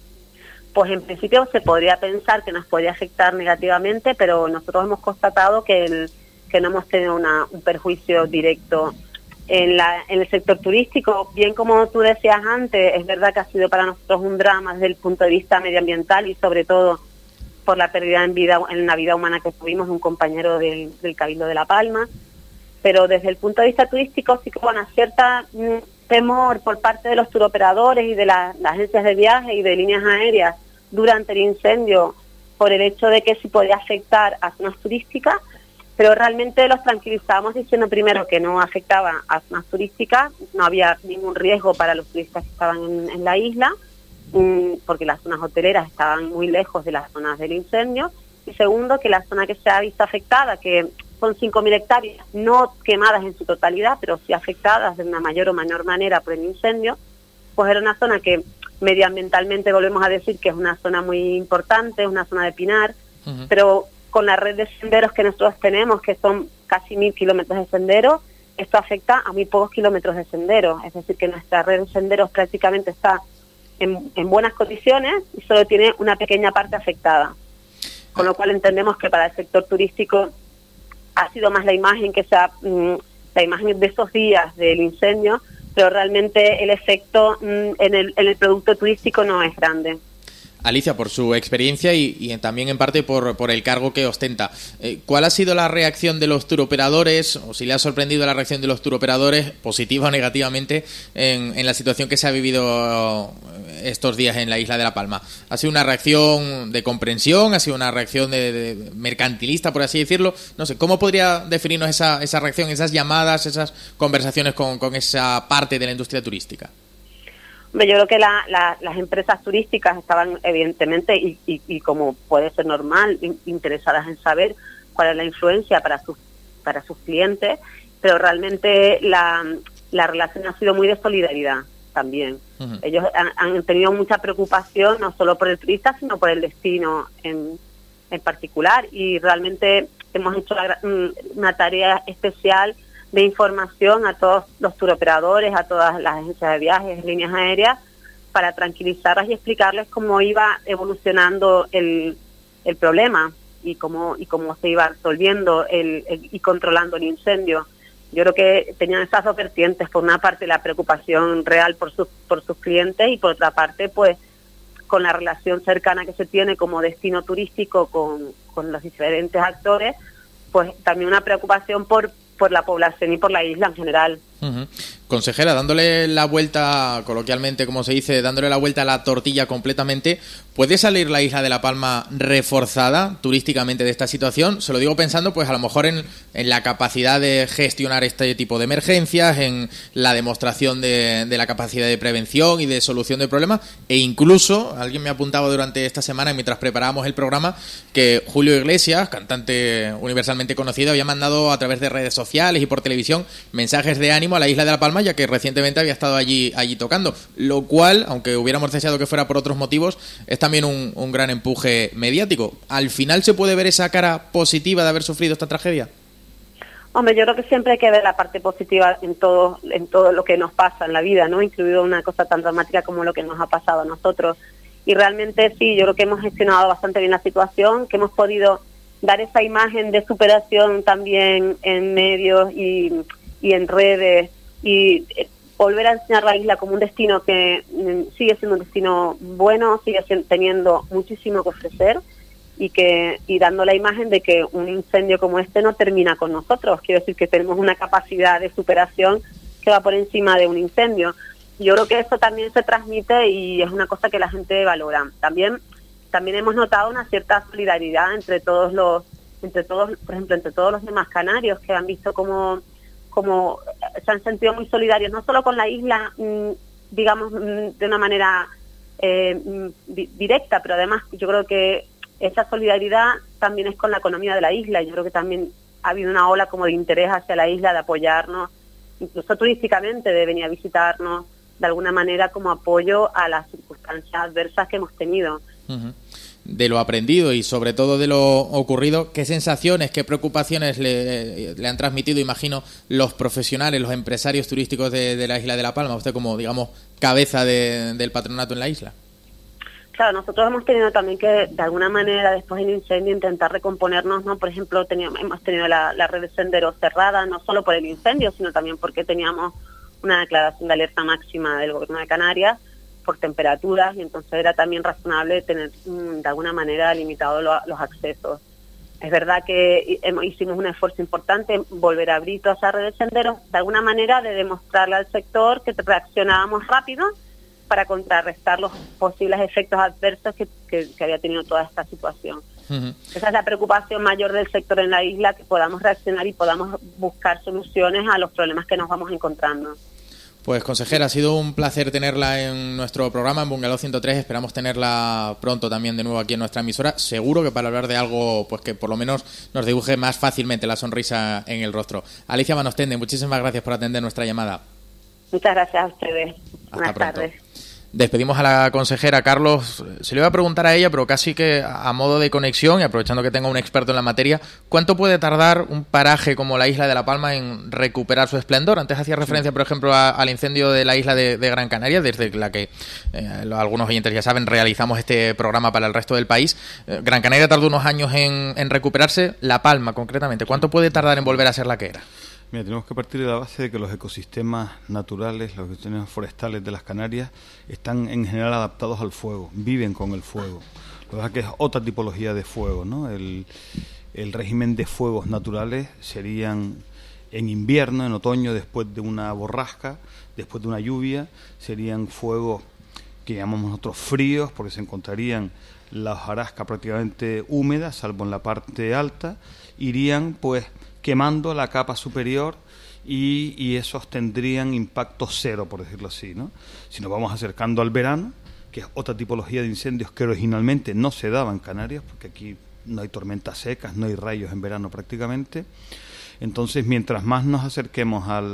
Pues en principio se podría pensar que nos podría afectar negativamente, pero nosotros hemos constatado que no hemos tenido un perjuicio directo en el sector turístico. Bien, como tú decías antes, es verdad que ha sido para nosotros un drama desde el punto de vista medioambiental y sobre todo por la pérdida en la vida humana que tuvimos de un compañero del Cabildo de La Palma, pero desde el punto de vista turístico sí que hubo una cierta temor por parte de los turoperadores y de las agencias de viaje y de líneas aéreas durante el incendio por el hecho de que sí podía afectar a zonas turísticas, pero realmente los tranquilizamos diciendo primero que no afectaba a zonas turísticas, no había ningún riesgo para los turistas que estaban en la isla, porque las zonas hoteleras estaban muy lejos de las zonas del incendio, y segundo, que la zona que se ha visto afectada, que son 5.000 hectáreas, no quemadas en su totalidad, pero sí afectadas de una mayor o menor manera por el incendio, pues era una zona que medioambientalmente volvemos a decir que es una zona muy importante, es una zona de pinar, pero con la red de senderos que nosotros tenemos, que son casi 1.000 kilómetros de senderos, esto afecta a muy pocos kilómetros de senderos, es decir, que nuestra red de senderos prácticamente está en buenas condiciones y solo tiene una pequeña parte afectada. Con lo cual entendemos que para el sector turístico ha sido más la imagen la imagen de esos días del incendio, pero realmente el efecto en el producto turístico no es grande. Alicia, por su experiencia y también en parte por el cargo que ostenta, ¿cuál ha sido la reacción de los turoperadores, o si le ha sorprendido la reacción de los turoperadores, positiva o negativamente, en la situación que se ha vivido estos días en la isla de La Palma? ¿Ha sido una reacción de comprensión? ¿Ha sido una reacción de mercantilista, por así decirlo? No sé, ¿cómo podría definirnos esa reacción, esas llamadas, esas conversaciones con esa parte de la industria turística? Yo creo que las empresas turísticas estaban evidentemente y como puede ser normal interesadas en saber cuál es la influencia para sus clientes, pero realmente la relación ha sido muy de solidaridad también. Uh-huh. Ellos han tenido mucha preocupación no solo por el turista sino por el destino en particular, y realmente hemos hecho una tarea especial de información a todos los turoperadores, a todas las agencias de viajes, líneas aéreas, para tranquilizarlas y explicarles cómo iba evolucionando el problema y cómo se iba resolviendo y controlando el incendio. Yo creo que tenían esas dos vertientes: por una parte la preocupación real por sus clientes, y por otra parte pues con la relación cercana que se tiene como destino turístico con los diferentes actores, pues también una preocupación por la población y por la isla en general. Uh-huh. Consejera, dándole la vuelta, coloquialmente como se dice, dándole la vuelta a la tortilla completamente, ¿puede salir la isla de La Palma reforzada turísticamente de esta situación? Se lo digo pensando pues a lo mejor en la capacidad de gestionar este tipo de emergencias, en la demostración de la capacidad de prevención y de solución de problemas, e incluso, alguien me apuntaba durante esta semana mientras preparábamos el programa, que Julio Iglesias, cantante universalmente conocido, había mandado a través de redes sociales y por televisión mensajes de ánimo ánimo a la isla de La Palma, ya que recientemente había estado allí tocando, lo cual, aunque hubiéramos deseado que fuera por otros motivos, es también un gran empuje mediático. ¿Al final se puede ver esa cara positiva de haber sufrido esta tragedia? Hombre, yo creo que siempre hay que ver la parte positiva en todo lo que nos pasa en la vida, ¿no? Incluido una cosa tan dramática como lo que nos ha pasado a nosotros. Y realmente sí, yo creo que hemos gestionado bastante bien la situación, que hemos podido dar esa imagen de superación también en medios y en redes, y volver a enseñar la isla como un destino que sigue siendo un destino bueno, sigue teniendo muchísimo que ofrecer, y dando la imagen de que un incendio como este no termina con nosotros. Quiero decir que tenemos una capacidad de superación que va por encima de un incendio. Yo creo que eso también se transmite y es una cosa que la gente valora. También hemos notado una cierta solidaridad entre todos, por ejemplo, entre todos los demás canarios, que han visto como se han sentido muy solidarios, no solo con la isla, digamos, de una manera directa, pero además yo creo que esa solidaridad también es con la economía de la isla. Yo creo que también ha habido una ola como de interés hacia la isla, de apoyarnos, incluso turísticamente, de venir a visitarnos, de alguna manera como apoyo a las circunstancias adversas que hemos tenido. Uh-huh. De lo aprendido y sobre todo de lo ocurrido, ¿qué sensaciones, qué preocupaciones le han transmitido, imagino, los profesionales, los empresarios turísticos de la isla de La Palma? Usted como, digamos, cabeza del patronato en la isla. Claro, nosotros hemos tenido también que, de alguna manera, después del incendio, intentar recomponernos, ¿no? Por ejemplo, hemos tenido la red de senderos cerrada, no solo por el incendio, sino también porque teníamos una declaración de alerta máxima del Gobierno de Canarias por temperaturas, y entonces era también razonable tener, de alguna manera, limitados los accesos. Es verdad que hicimos un esfuerzo importante en volver a abrir toda esa red de senderos, de alguna manera de demostrarle al sector que reaccionábamos rápido para contrarrestar los posibles efectos adversos que había tenido toda esta situación. Uh-huh. Esa es la preocupación mayor del sector en la isla, que podamos reaccionar y podamos buscar soluciones a los problemas que nos vamos encontrando. Pues, consejera, ha sido un placer tenerla en nuestro programa, en Bungalow 103. Esperamos tenerla pronto también de nuevo aquí en nuestra emisora. Seguro que para hablar de algo pues que por lo menos nos dibuje más fácilmente la sonrisa en el rostro. Alicia Manostende, muchísimas gracias por atender nuestra llamada. Muchas gracias a ustedes. Buenas tardes. Despedimos a la consejera. Carlos, se le iba a preguntar a ella, pero casi que a modo de conexión, y aprovechando que tengo un experto en la materia, ¿cuánto puede tardar un paraje como la isla de La Palma en recuperar su esplendor? Antes hacía referencia, por ejemplo, al incendio de la isla de Gran Canaria, desde la que algunos oyentes ya saben, realizamos este programa para el resto del país. Gran Canaria tardó unos años en recuperarse. La Palma, concretamente, ¿cuánto puede tardar en volver a ser la que era? Mira, tenemos que partir de la base de que los ecosistemas naturales, los ecosistemas forestales de las Canarias están en general adaptados al fuego, viven con el fuego. Lo que pasa es que es otra tipología de fuego, ¿no? El régimen de fuegos naturales serían en invierno, en otoño, después de una borrasca, después de una lluvia, serían fuegos que llamamos nosotros fríos, porque se encontrarían la hojarasca prácticamente húmeda, salvo en la parte alta, irían pues quemando la capa superior y esos tendrían impacto cero, por decirlo así, ¿no? Si nos vamos acercando al verano, que es otra tipología de incendios que originalmente no se daba en Canarias, porque aquí no hay tormentas secas, no hay rayos en verano prácticamente. Entonces, mientras más nos acerquemos a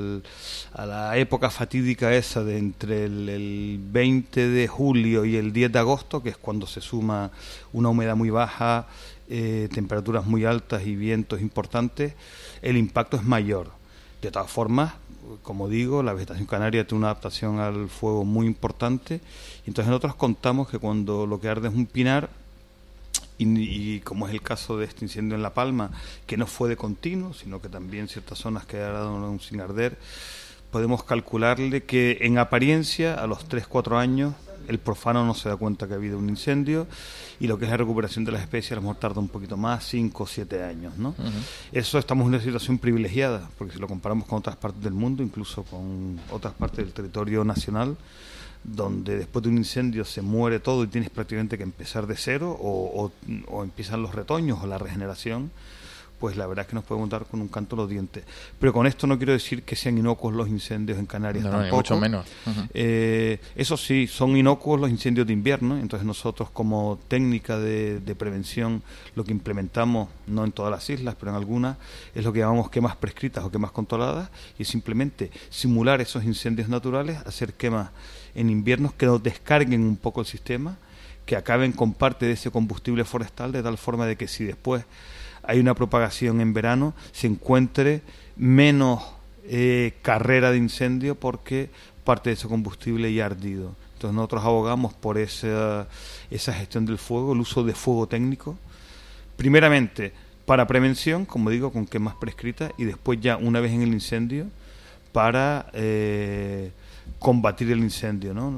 la época fatídica esa de entre el 20 de julio y el 10 de agosto, que es cuando se suma una humedad muy baja, temperaturas muy altas y vientos importantes, el impacto es mayor. De todas formas, como digo, la vegetación canaria tiene una adaptación al fuego muy importante, y entonces nosotros contamos que cuando lo que arde es un pinar, y como es el caso de este incendio en La Palma, que no fue de continuo, sino que también ciertas zonas quedaron sin arder, podemos calcularle que en apariencia a los 3-4 años el profano no se da cuenta que ha habido un incendio, y lo que es la recuperación de las especies a lo mejor tarda un poquito más, 5 o 7 años, ¿no? Uh-huh. Eso, estamos en una situación privilegiada, porque si lo comparamos con otras partes del mundo, incluso con otras partes del territorio nacional, donde después de un incendio se muere todo y tienes prácticamente que empezar de cero, o empiezan los retoños o la regeneración, pues la verdad es que nos podemos dar con un canto los dientes. Pero con esto no quiero decir que sean inocuos los incendios en Canarias, tampoco. Ni mucho menos. Eso sí, son inocuos los incendios de invierno, entonces nosotros como técnica de prevención lo que implementamos, no en todas las islas, pero en algunas, es lo que llamamos quemas prescritas o quemas controladas, y simplemente simular esos incendios naturales, hacer quemas en inviernos que nos descarguen un poco el sistema, que acaben con parte de ese combustible forestal, de tal forma de que si después hay una propagación en verano, se encuentre menos carrera de incendio porque parte de ese combustible ya ha ardido. Entonces nosotros abogamos por esa gestión del fuego, el uso de fuego técnico, primeramente para prevención, como digo, con quemas prescritas, y después ya una vez en el incendio para combatir el incendio, ¿no?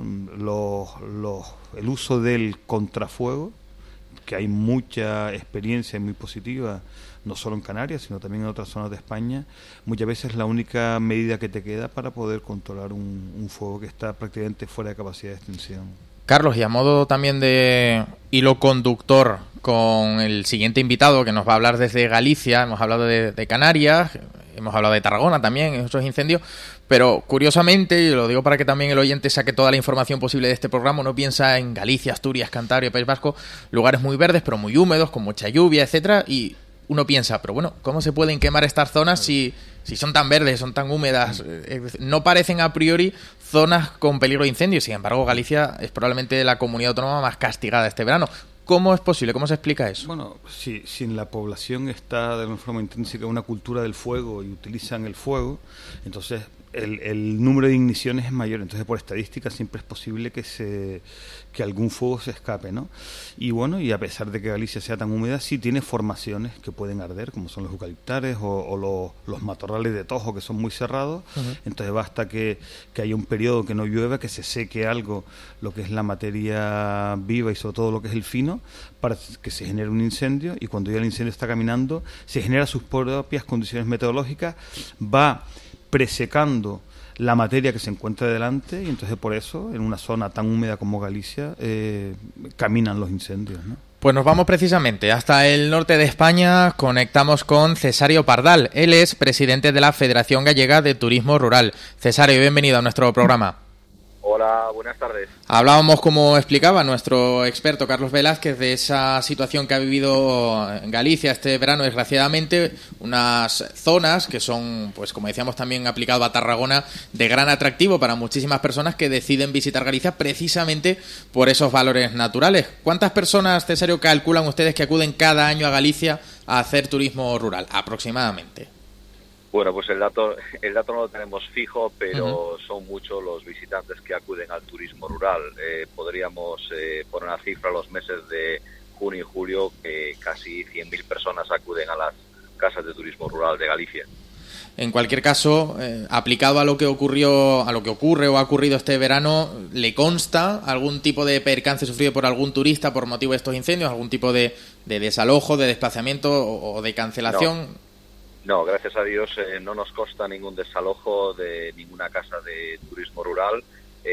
El uso del contrafuego, que hay mucha experiencia muy positiva, no solo en Canarias, sino también en otras zonas de España, muchas veces es la única medida que te queda para poder controlar un fuego que está prácticamente fuera de capacidad de extinción. Carlos, y a modo también de hilo conductor con el siguiente invitado que nos va a hablar desde Galicia, hemos hablado de Canarias, hemos hablado de Tarragona también, en otros incendios, pero curiosamente, y lo digo para que también el oyente saque toda la información posible de este programa, uno piensa en Galicia, Asturias, Cantabria, País Vasco, lugares muy verdes pero muy húmedos, con mucha lluvia, etcétera, y uno piensa, pero bueno, ¿cómo se pueden quemar estas zonas si son tan verdes, son tan húmedas? No parecen a priori zonas con peligro de incendio. Sin embargo, Galicia es probablemente la comunidad autónoma más castigada este verano. ¿Cómo es posible? ¿Cómo se explica eso? Bueno, si en la población está de una forma intrínseca una cultura del fuego y utilizan el fuego, entonces el número de igniciones es mayor. Entonces, por estadística, siempre es posible que algún fuego se escape, ¿no? Y bueno, y a pesar de que Galicia sea tan húmeda, sí tiene formaciones que pueden arder, como son los eucaliptares o los matorrales de tojo, que son muy cerrados. Uh-huh. Entonces basta que haya un periodo que no llueva, que se seque algo, lo que es la materia viva y sobre todo lo que es el fino, para que se genere un incendio, y cuando ya el incendio está caminando, se genera sus propias condiciones meteorológicas, va presecando la materia que se encuentra delante, y entonces por eso en una zona tan húmeda como Galicia caminan los incendios, ¿no? Pues nos vamos precisamente hasta el norte de España, conectamos con Cesario Pardal. Él es presidente de la Federación Gallega de Turismo Rural. Cesario, bienvenido a nuestro programa. Hola, buenas tardes. Hablábamos, como explicaba nuestro experto Carlos Velázquez, de esa situación que ha vivido en Galicia este verano, desgraciadamente, unas zonas que son, pues como decíamos también aplicado a Tarragona, de gran atractivo para muchísimas personas que deciden visitar Galicia precisamente por esos valores naturales. ¿Cuántas personas, Cesario, calculan ustedes que acuden cada año a Galicia a hacer turismo rural, aproximadamente? Bueno, pues el dato no lo tenemos fijo, pero son muchos los visitantes que acuden al turismo rural. Podríamos poner una cifra los meses de junio y julio, que casi 100.000 personas acuden a las casas de turismo rural de Galicia. En cualquier caso, aplicado a lo que ocurre o ha ocurrido este verano, ¿le consta algún tipo de percance sufrido por algún turista por motivo de estos incendios? ¿Algún tipo de desalojo, de desplazamiento o de cancelación? No, gracias a Dios no nos consta ningún desalojo de ninguna casa de turismo rural.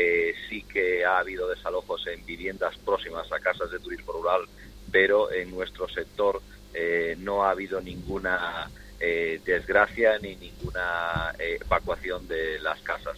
Sí que ha habido desalojos en viviendas próximas a casas de turismo rural, pero en nuestro sector no ha habido ninguna desgracia ni ninguna evacuación de las casas.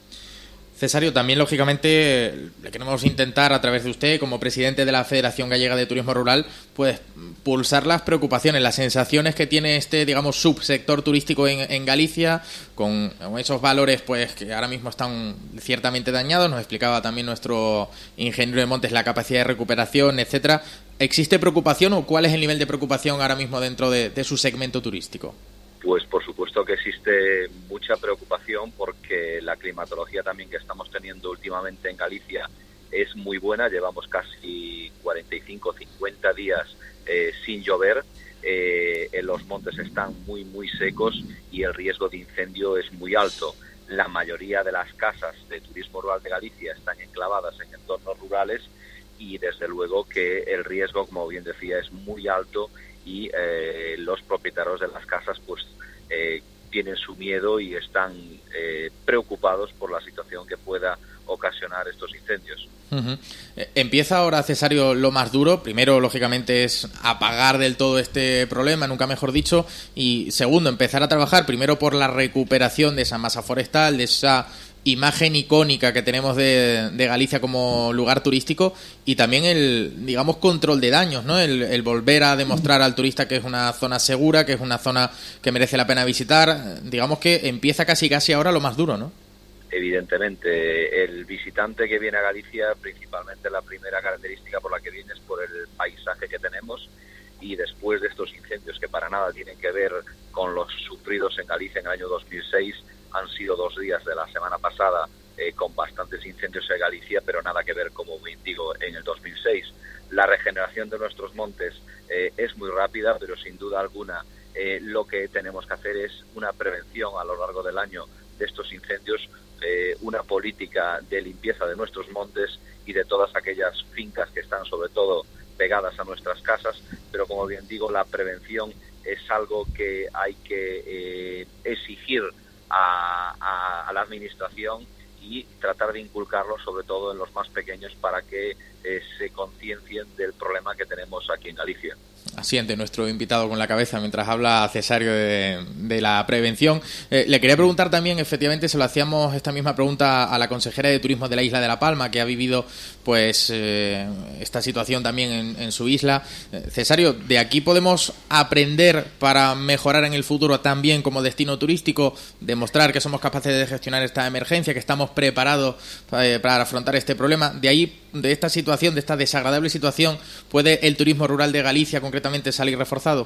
Cesario, también lógicamente le queremos intentar a través de usted, como presidente de la Federación Gallega de Turismo Rural, pues pulsar las preocupaciones, las sensaciones que tiene este, digamos, subsector turístico en Galicia, con esos valores pues que ahora mismo están ciertamente dañados. Nos explicaba también nuestro ingeniero de montes la capacidad de recuperación, etcétera. ¿Existe preocupación o cuál es el nivel de preocupación ahora mismo dentro de su segmento turístico? Pues por supuesto que existe mucha preocupación, porque la climatología también que estamos teniendo últimamente en Galicia es muy buena. Llevamos casi 45-50 días sin llover. Los montes están muy secos y el riesgo de incendio es muy alto. La mayoría de las casas de turismo rural de Galicia están enclavadas en entornos rurales, y desde luego que el riesgo, como bien decía, es muy alto, y los propietarios de las casas pues tienen su miedo y están preocupados por la situación que pueda ocasionar estos incendios. Empieza ahora, Cesario, lo más duro. Primero, lógicamente, es apagar del todo este problema, nunca mejor dicho, y segundo, empezar a trabajar primero por la recuperación de esa masa forestal, de esa imagen icónica que tenemos de Galicia como lugar turístico, y también el, digamos, control de daños, ¿no? El volver a demostrar al turista que es una zona segura, que es una zona que merece la pena visitar. Digamos que empieza casi ahora lo más duro, ¿no? Evidentemente, el visitante que viene a Galicia, principalmente la primera característica por la que viene es por el paisaje que tenemos, y después de estos incendios que para nada tienen que ver con los sufridos en Galicia en el año 2006, han sido 2 días de la semana pasada con bastantes incendios en Galicia, pero nada que ver, como bien digo, en el 2006. La regeneración de nuestros montes es muy rápida, pero sin duda alguna lo que tenemos que hacer es una prevención a lo largo del año de estos incendios, una política de limpieza de nuestros montes y de todas aquellas fincas que están sobre todo pegadas a nuestras casas, pero como bien digo, la prevención es algo que hay que exigir a la administración y tratar de inculcarlo sobre todo en los más pequeños para que se conciencien del problema que tenemos aquí en Galicia. Asiente nuestro invitado con la cabeza mientras habla Cesario de la prevención. Le quería preguntar también, efectivamente, se lo hacíamos esta misma pregunta a la consejera de Turismo de la isla de La Palma, que ha vivido pues esta situación también en su isla. Cesario, ¿de aquí podemos aprender para mejorar en el futuro también como destino turístico, demostrar que somos capaces de gestionar esta emergencia, que estamos preparados para afrontar este problema? De ahí, de esta situación, de esta desagradable situación, ¿puede el turismo rural de Galicia concretamente salir reforzado?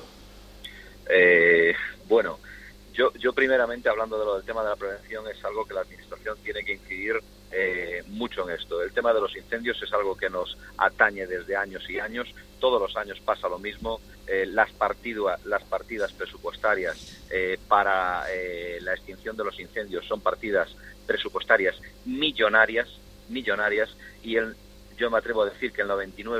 Bueno, yo primeramente, hablando de lo del tema de la prevención, es algo que la administración tiene que incidir mucho en esto. El tema de los incendios es algo que nos atañe desde años y años. Todos los años pasa lo mismo. Las partidas presupuestarias para la extinción de los incendios son partidas presupuestarias millonarias, y yo me atrevo a decir que el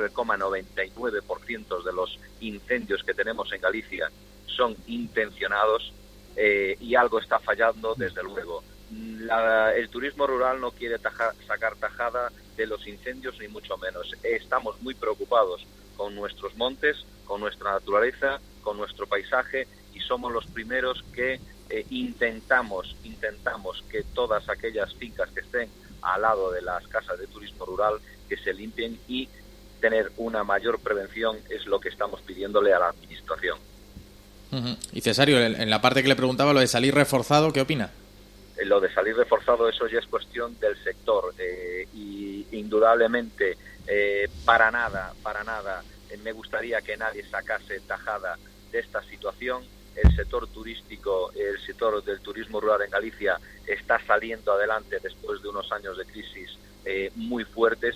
99,99% de los incendios que tenemos en Galicia son intencionados, y algo está fallando, desde luego. El turismo rural no quiere sacar tajada de los incendios, ni mucho menos. Estamos muy preocupados con nuestros montes, con nuestra naturaleza, con nuestro paisaje, y somos los primeros que intentamos que todas aquellas fincas que estén al lado de las casas de turismo rural que se limpien, y tener una mayor prevención es lo que estamos pidiéndole a la administración. Y Cesario, en la parte que le preguntaba, lo de salir reforzado, ¿qué opina? Lo de salir reforzado, eso ya es cuestión del sector, y indudablemente para nada me gustaría que nadie sacase tajada de esta situación. El sector turístico, el sector del turismo rural en Galicia está saliendo adelante después de unos años de crisis muy fuertes.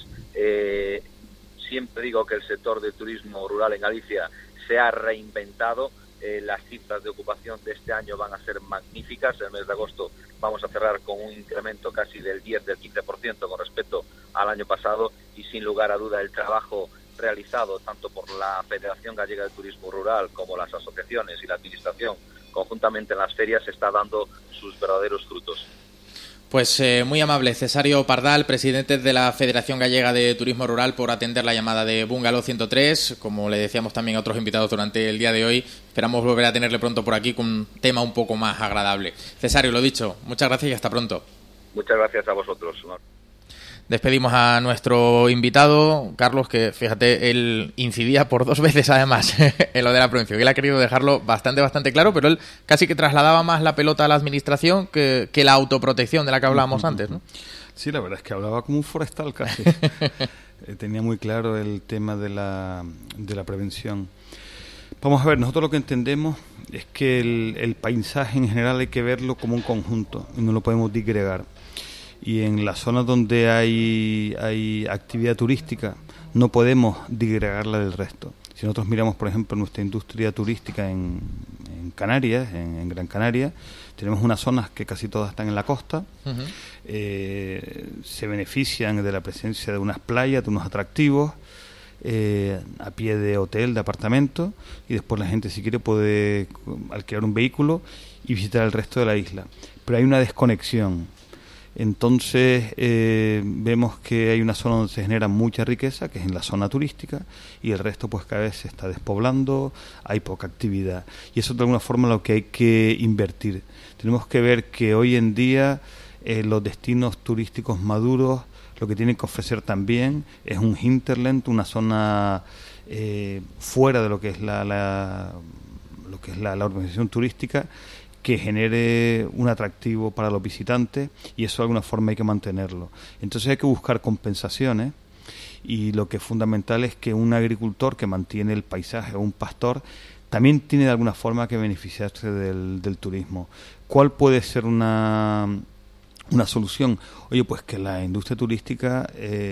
Siempre digo que el sector del turismo rural en Galicia se ha reinventado. Las cifras de ocupación de este año van a ser magníficas. El mes de agosto vamos a cerrar con un incremento casi del 10-15% con respecto al año pasado, y sin lugar a duda el trabajo realizado tanto por la Federación Gallega de Turismo Rural como las asociaciones y la administración conjuntamente en las ferias está dando sus verdaderos frutos. Pues muy amable Cesario Pardal, presidente de la Federación Gallega de Turismo Rural, por atender la llamada de Bungalow 103. Como le decíamos también a otros invitados durante el día de hoy, esperamos volver a tenerle pronto por aquí con un tema un poco más agradable. Cesario, lo dicho, muchas gracias y hasta pronto. Muchas gracias a vosotros. Despedimos a nuestro invitado, Carlos, que fíjate, él incidía por 2 veces además en lo de la prevención. Él ha querido dejarlo bastante claro, pero él casi que trasladaba más la pelota a la administración que la autoprotección de la que hablábamos antes, ¿no? Sí, la verdad es que hablaba como un forestal casi. Tenía muy claro el tema de la prevención. Vamos a ver, nosotros lo que entendemos es que el paisaje en general hay que verlo como un conjunto y no lo podemos disgregar. Y en las zonas donde hay actividad turística no podemos disgregarla del resto. Si nosotros miramos, por ejemplo, nuestra industria turística en Canarias, en Gran Canaria, tenemos unas zonas que casi todas están en la costa. Uh-huh. Se benefician de la presencia de unas playas, de unos atractivos. a pie de hotel, de apartamento, y después la gente, si quiere, puede alquilar un vehículo y visitar el resto de la isla. Pero hay una desconexión. Entonces vemos que hay una zona donde se genera mucha riqueza, que es en la zona turística, y el resto pues cada vez se está despoblando, hay poca actividad, y eso de alguna forma es lo que hay que invertir. Tenemos que ver que hoy en día los destinos turísticos maduros lo que tienen que ofrecer también es un hinterland, una zona fuera de lo que es la urbanización turística, que genere un atractivo para los visitantes, y eso de alguna forma hay que mantenerlo. Entonces hay que buscar compensaciones, y lo que es fundamental es que un agricultor que mantiene el paisaje, o un pastor, también tiene de alguna forma que beneficiarse del turismo. ¿Cuál puede ser una solución? Oye, pues que la industria turística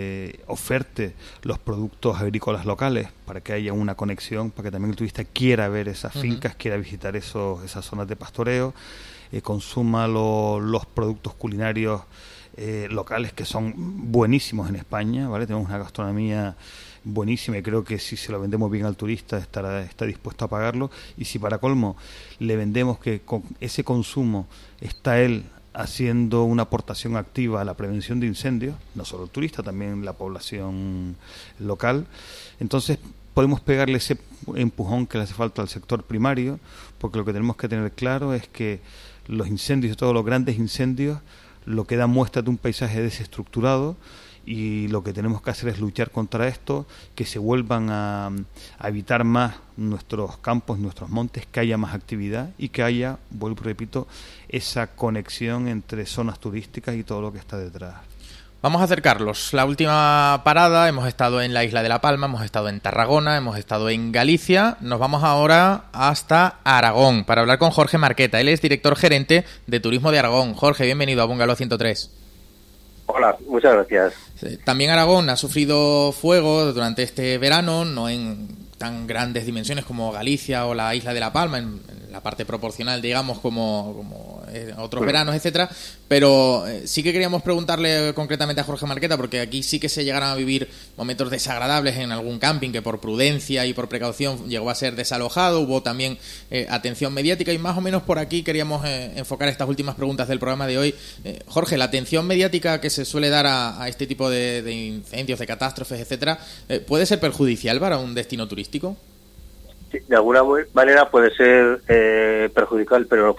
oferte los productos agrícolas locales, para que haya una conexión, para que también el turista quiera ver esas fincas, quiera visitar esas zonas de pastoreo, consuma los productos culinarios locales, que son buenísimos en España, ¿vale? Tenemos una gastronomía buenísima, y creo que si se lo vendemos bien al turista está dispuesto a pagarlo, y si para colmo le vendemos que con ese consumo está él haciendo una aportación activa a la prevención de incendios, no solo el turista, también la población local, entonces podemos pegarle ese empujón que le hace falta al sector primario, porque lo que tenemos que tener claro es que los incendios, todos los grandes incendios, lo que da muestra de un paisaje desestructurado, y lo que tenemos que hacer es luchar contra esto, que se vuelvan a habitar más nuestros campos, nuestros montes, que haya más actividad, y que haya, vuelvo y repito, esa conexión entre zonas turísticas y todo lo que está detrás. Vamos a acercarlos. La última parada, hemos estado en la isla de La Palma, hemos estado en Tarragona, hemos estado en Galicia. Nos vamos ahora hasta Aragón para hablar con Jorge Marqueta. Él es director gerente de Turismo de Aragón. Jorge, bienvenido a Bungalow 103. Hola, muchas gracias. También Aragón ha sufrido fuego durante este verano, no en tan grandes dimensiones como Galicia o la isla de La Palma, en la parte proporcional, digamos, como otros veranos, etcétera, pero sí que queríamos preguntarle concretamente a Jorge Marqueta, porque aquí sí que se llegaron a vivir momentos desagradables en algún camping que por prudencia y por precaución llegó a ser desalojado, hubo también atención mediática, y más o menos por aquí queríamos enfocar estas últimas preguntas del programa de hoy. Jorge, la atención mediática que se suele dar a este tipo de incendios, de catástrofes, etcétera, ¿puede ser perjudicial para un destino turístico? Sí, de alguna manera puede ser perjudicial, pero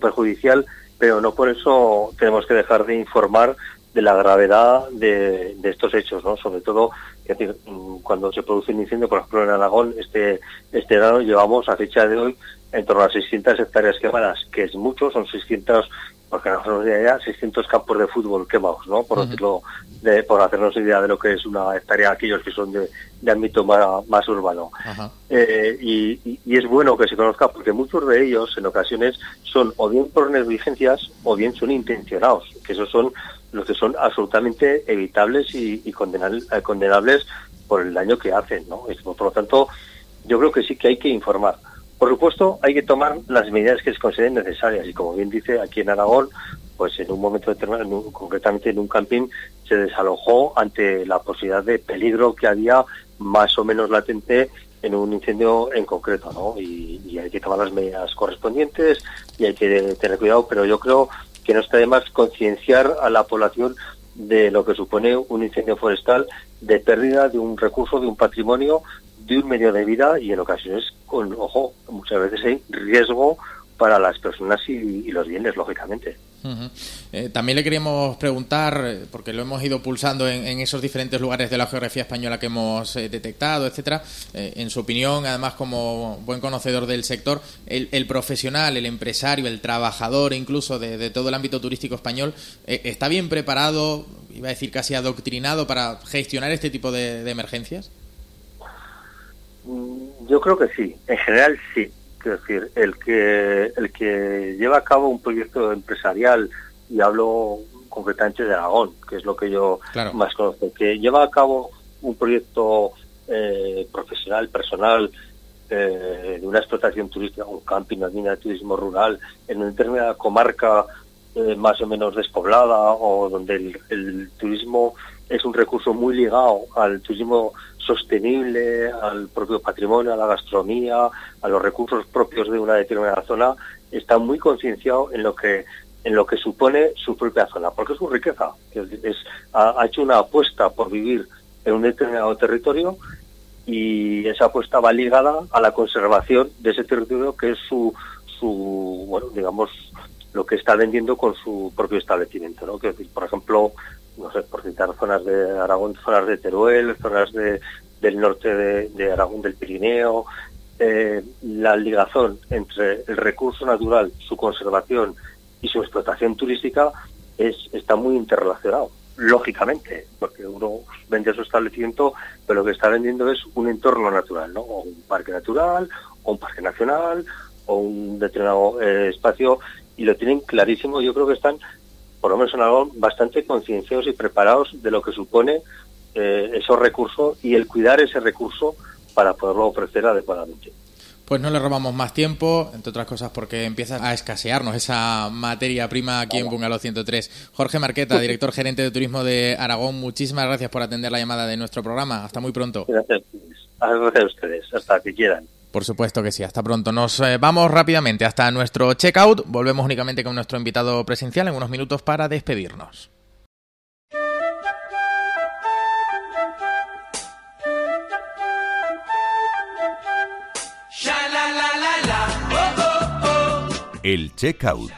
no por eso tenemos que dejar de informar de la gravedad de estos hechos, ¿no? Sobre todo, es decir, cuando se produce un incendio, por ejemplo en Aragón, este verano llevamos a fecha de hoy en torno a 600 hectáreas quemadas, que es mucho, son 600, porque nosotros de allá 600 campos de fútbol quemados, ¿no? Por decirlo, por hacernos idea de lo que es una hectárea, aquellos que son de ámbito más urbano. Y es bueno que se conozca, porque muchos de ellos en ocasiones son o bien por negligencias o bien son intencionados, que esos son los que son absolutamente evitables y condenables por el daño que hacen, ¿no? Por lo tanto, yo creo que sí que hay que informar. Por supuesto, hay que tomar las medidas que se consideren necesarias, y como bien dice, aquí en Aragón, pues en un momento determinado, concretamente en un camping, se desalojó ante la posibilidad de peligro que había más o menos latente en un incendio en concreto, ¿no? Y hay que tomar las medidas correspondientes y hay que tener cuidado, pero yo creo que no está de más concienciar a la población de lo que supone un incendio forestal, de pérdida de un recurso, de un patrimonio, de un medio de vida, y en ocasiones, muchas veces hay riesgo para las personas y los bienes, lógicamente. También le queríamos preguntar, porque lo hemos ido pulsando en esos diferentes lugares de la geografía española que hemos detectado, etcétera, en su opinión, además como buen conocedor del sector, el profesional, el empresario, el trabajador incluso de todo el ámbito turístico español, ¿está bien preparado, iba a decir casi adoctrinado, para gestionar este tipo de emergencias? Yo creo que sí, en general sí. Es decir, el que lleva a cabo un proyecto empresarial, y hablo concretamente de Aragón, que es lo que yo más conozco, que lleva a cabo un proyecto profesional, personal, de una explotación turística, un camping, una línea de turismo rural, en una determinada comarca más o menos despoblada, o donde el turismo es un recurso muy ligado al turismo sostenible al propio patrimonio, a la gastronomía, a los recursos propios de una determinada zona, está muy concienciado en lo que supone su propia zona, porque es su riqueza. Ha hecho una apuesta por vivir en un determinado territorio, y esa apuesta va ligada a la conservación de ese territorio, que es su bueno, digamos, lo que está vendiendo con su propio establecimiento, ¿no? Que, por ejemplo, no sé, por citar zonas de Aragón, zonas de Teruel, zonas del norte de Aragón, del Pirineo, la ligazón entre el recurso natural, su conservación y su explotación turística está muy interrelacionado, lógicamente, porque uno vende su establecimiento, pero lo que está vendiendo es un entorno natural, ¿no? O un parque natural, o un parque nacional, o un determinado espacio, y lo tienen clarísimo. Yo creo que están, por lo menos en Aragón, bastante concienciados y preparados de lo que supone esos recursos y el cuidar ese recurso para poderlo ofrecer adecuadamente. Pues no le robamos más tiempo, entre otras cosas porque empieza a escasearnos esa materia prima aquí en Bungalow 103. Jorge Marqueta, director gerente de turismo de Aragón, muchísimas gracias por atender la llamada de nuestro programa. Hasta muy pronto. Gracias a ustedes, hasta que quieran. Por supuesto que sí, hasta pronto. Nos vamos rápidamente hasta nuestro checkout. Volvemos únicamente con nuestro invitado presencial en unos minutos para despedirnos. El checkout.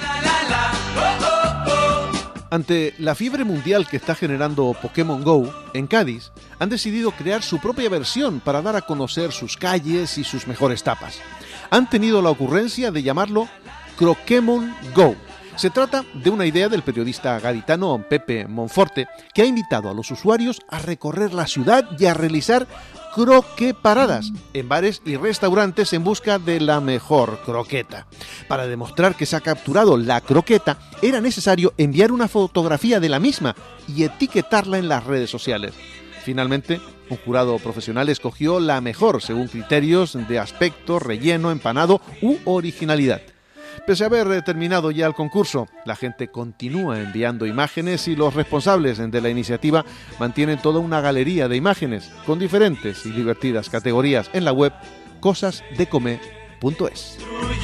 Ante la fiebre mundial que está generando Pokémon Go, en Cádiz han decidido crear su propia versión para dar a conocer sus calles y sus mejores tapas. Han tenido la ocurrencia de llamarlo Croquemon Go. Se trata de una idea del periodista gaditano Pepe Monforte, que ha invitado a los usuarios a recorrer la ciudad y a realizar croqueparadas en bares y restaurantes en busca de la mejor croqueta. Para demostrar que se ha capturado la croqueta, era necesario enviar una fotografía de la misma y etiquetarla en las redes sociales. Finalmente, un jurado profesional escogió la mejor según criterios de aspecto, relleno, empanado u originalidad. Pese a haber terminado ya el concurso, la gente continúa enviando imágenes y los responsables de la iniciativa mantienen toda una galería de imágenes con diferentes y divertidas categorías en la web cosasdecome.es.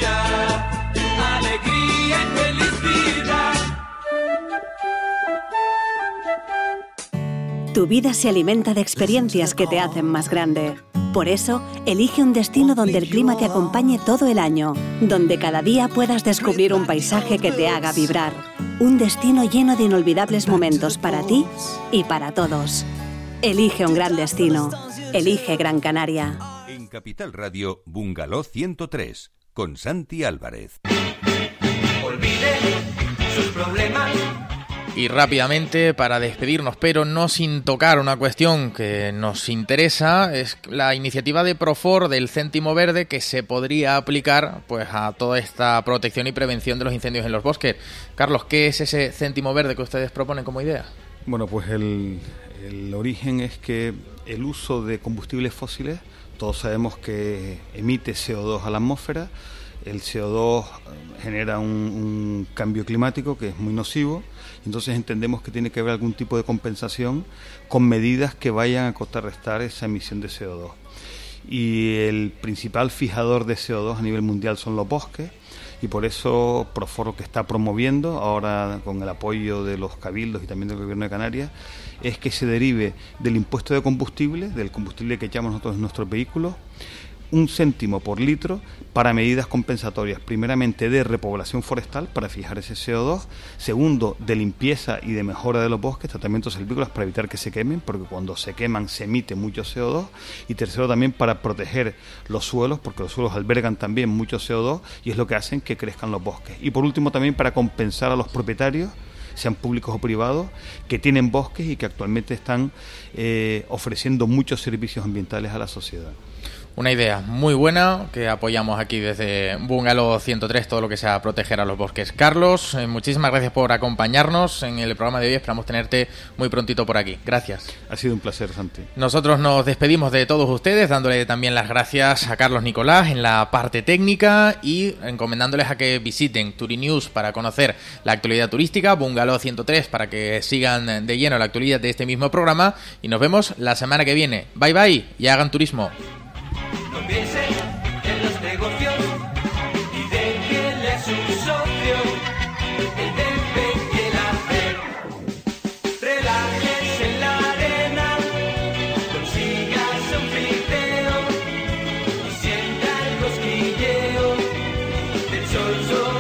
Tu vida se alimenta de experiencias que te hacen más grande. Por eso, elige un destino donde el clima te acompañe todo el año, donde cada día puedas descubrir un paisaje que te haga vibrar. Un destino lleno de inolvidables momentos para ti y para todos. Elige un gran destino. Elige Gran Canaria. En Capital Radio, Bungalow 103, con Santi Álvarez. Olvide sus problemas. Y rápidamente, para despedirnos, pero no sin tocar una cuestión que nos interesa, es la iniciativa de Profor del céntimo verde que se podría aplicar pues a toda esta protección y prevención de los incendios en los bosques. Carlos, ¿qué es ese céntimo verde que ustedes proponen como idea? Bueno, pues el origen es que el uso de combustibles fósiles, todos sabemos que emite CO2 a la atmósfera. El CO2 genera un cambio climático que es muy nocivo, entonces entendemos que tiene que haber algún tipo de compensación con medidas que vayan a contrarrestar esa emisión de CO2. Y el principal fijador de CO2 a nivel mundial son los bosques, y por eso Profor lo que está promoviendo, ahora con el apoyo de los cabildos y también del Gobierno de Canarias, es que se derive del impuesto de combustible, del combustible que echamos nosotros en nuestros vehículos, 1 céntimo por litro para medidas compensatorias, primeramente de repoblación forestal para fijar ese CO2, segundo de limpieza y de mejora de los bosques, tratamientos silvícolas para evitar que se quemen, porque cuando se queman se emite mucho CO2, y tercero también para proteger los suelos, porque los suelos albergan también mucho CO2 y es lo que hacen que crezcan los bosques, y por último también para compensar a los propietarios, sean públicos o privados, que tienen bosques y que actualmente están ofreciendo muchos servicios ambientales a la sociedad. Una idea muy buena que apoyamos aquí desde Bungalow 103, todo lo que sea proteger a los bosques. Carlos, muchísimas gracias por acompañarnos en el programa de hoy. Esperamos tenerte muy prontito por aquí. Gracias. Ha sido un placer, Santi. Nosotros nos despedimos de todos ustedes, dándole también las gracias a Carlos Nicolás en la parte técnica y encomendándoles a que visiten Turinews para conocer la actualidad turística, Bungalow 103 para que sigan de lleno la actualidad de este mismo programa, y nos vemos la semana que viene. Bye bye y hagan turismo. No piense en los negocios y déjele a su socio el debe y el hacer. Relájese en la arena, consígase un friteo y sienta el cosquilleo del sol sobre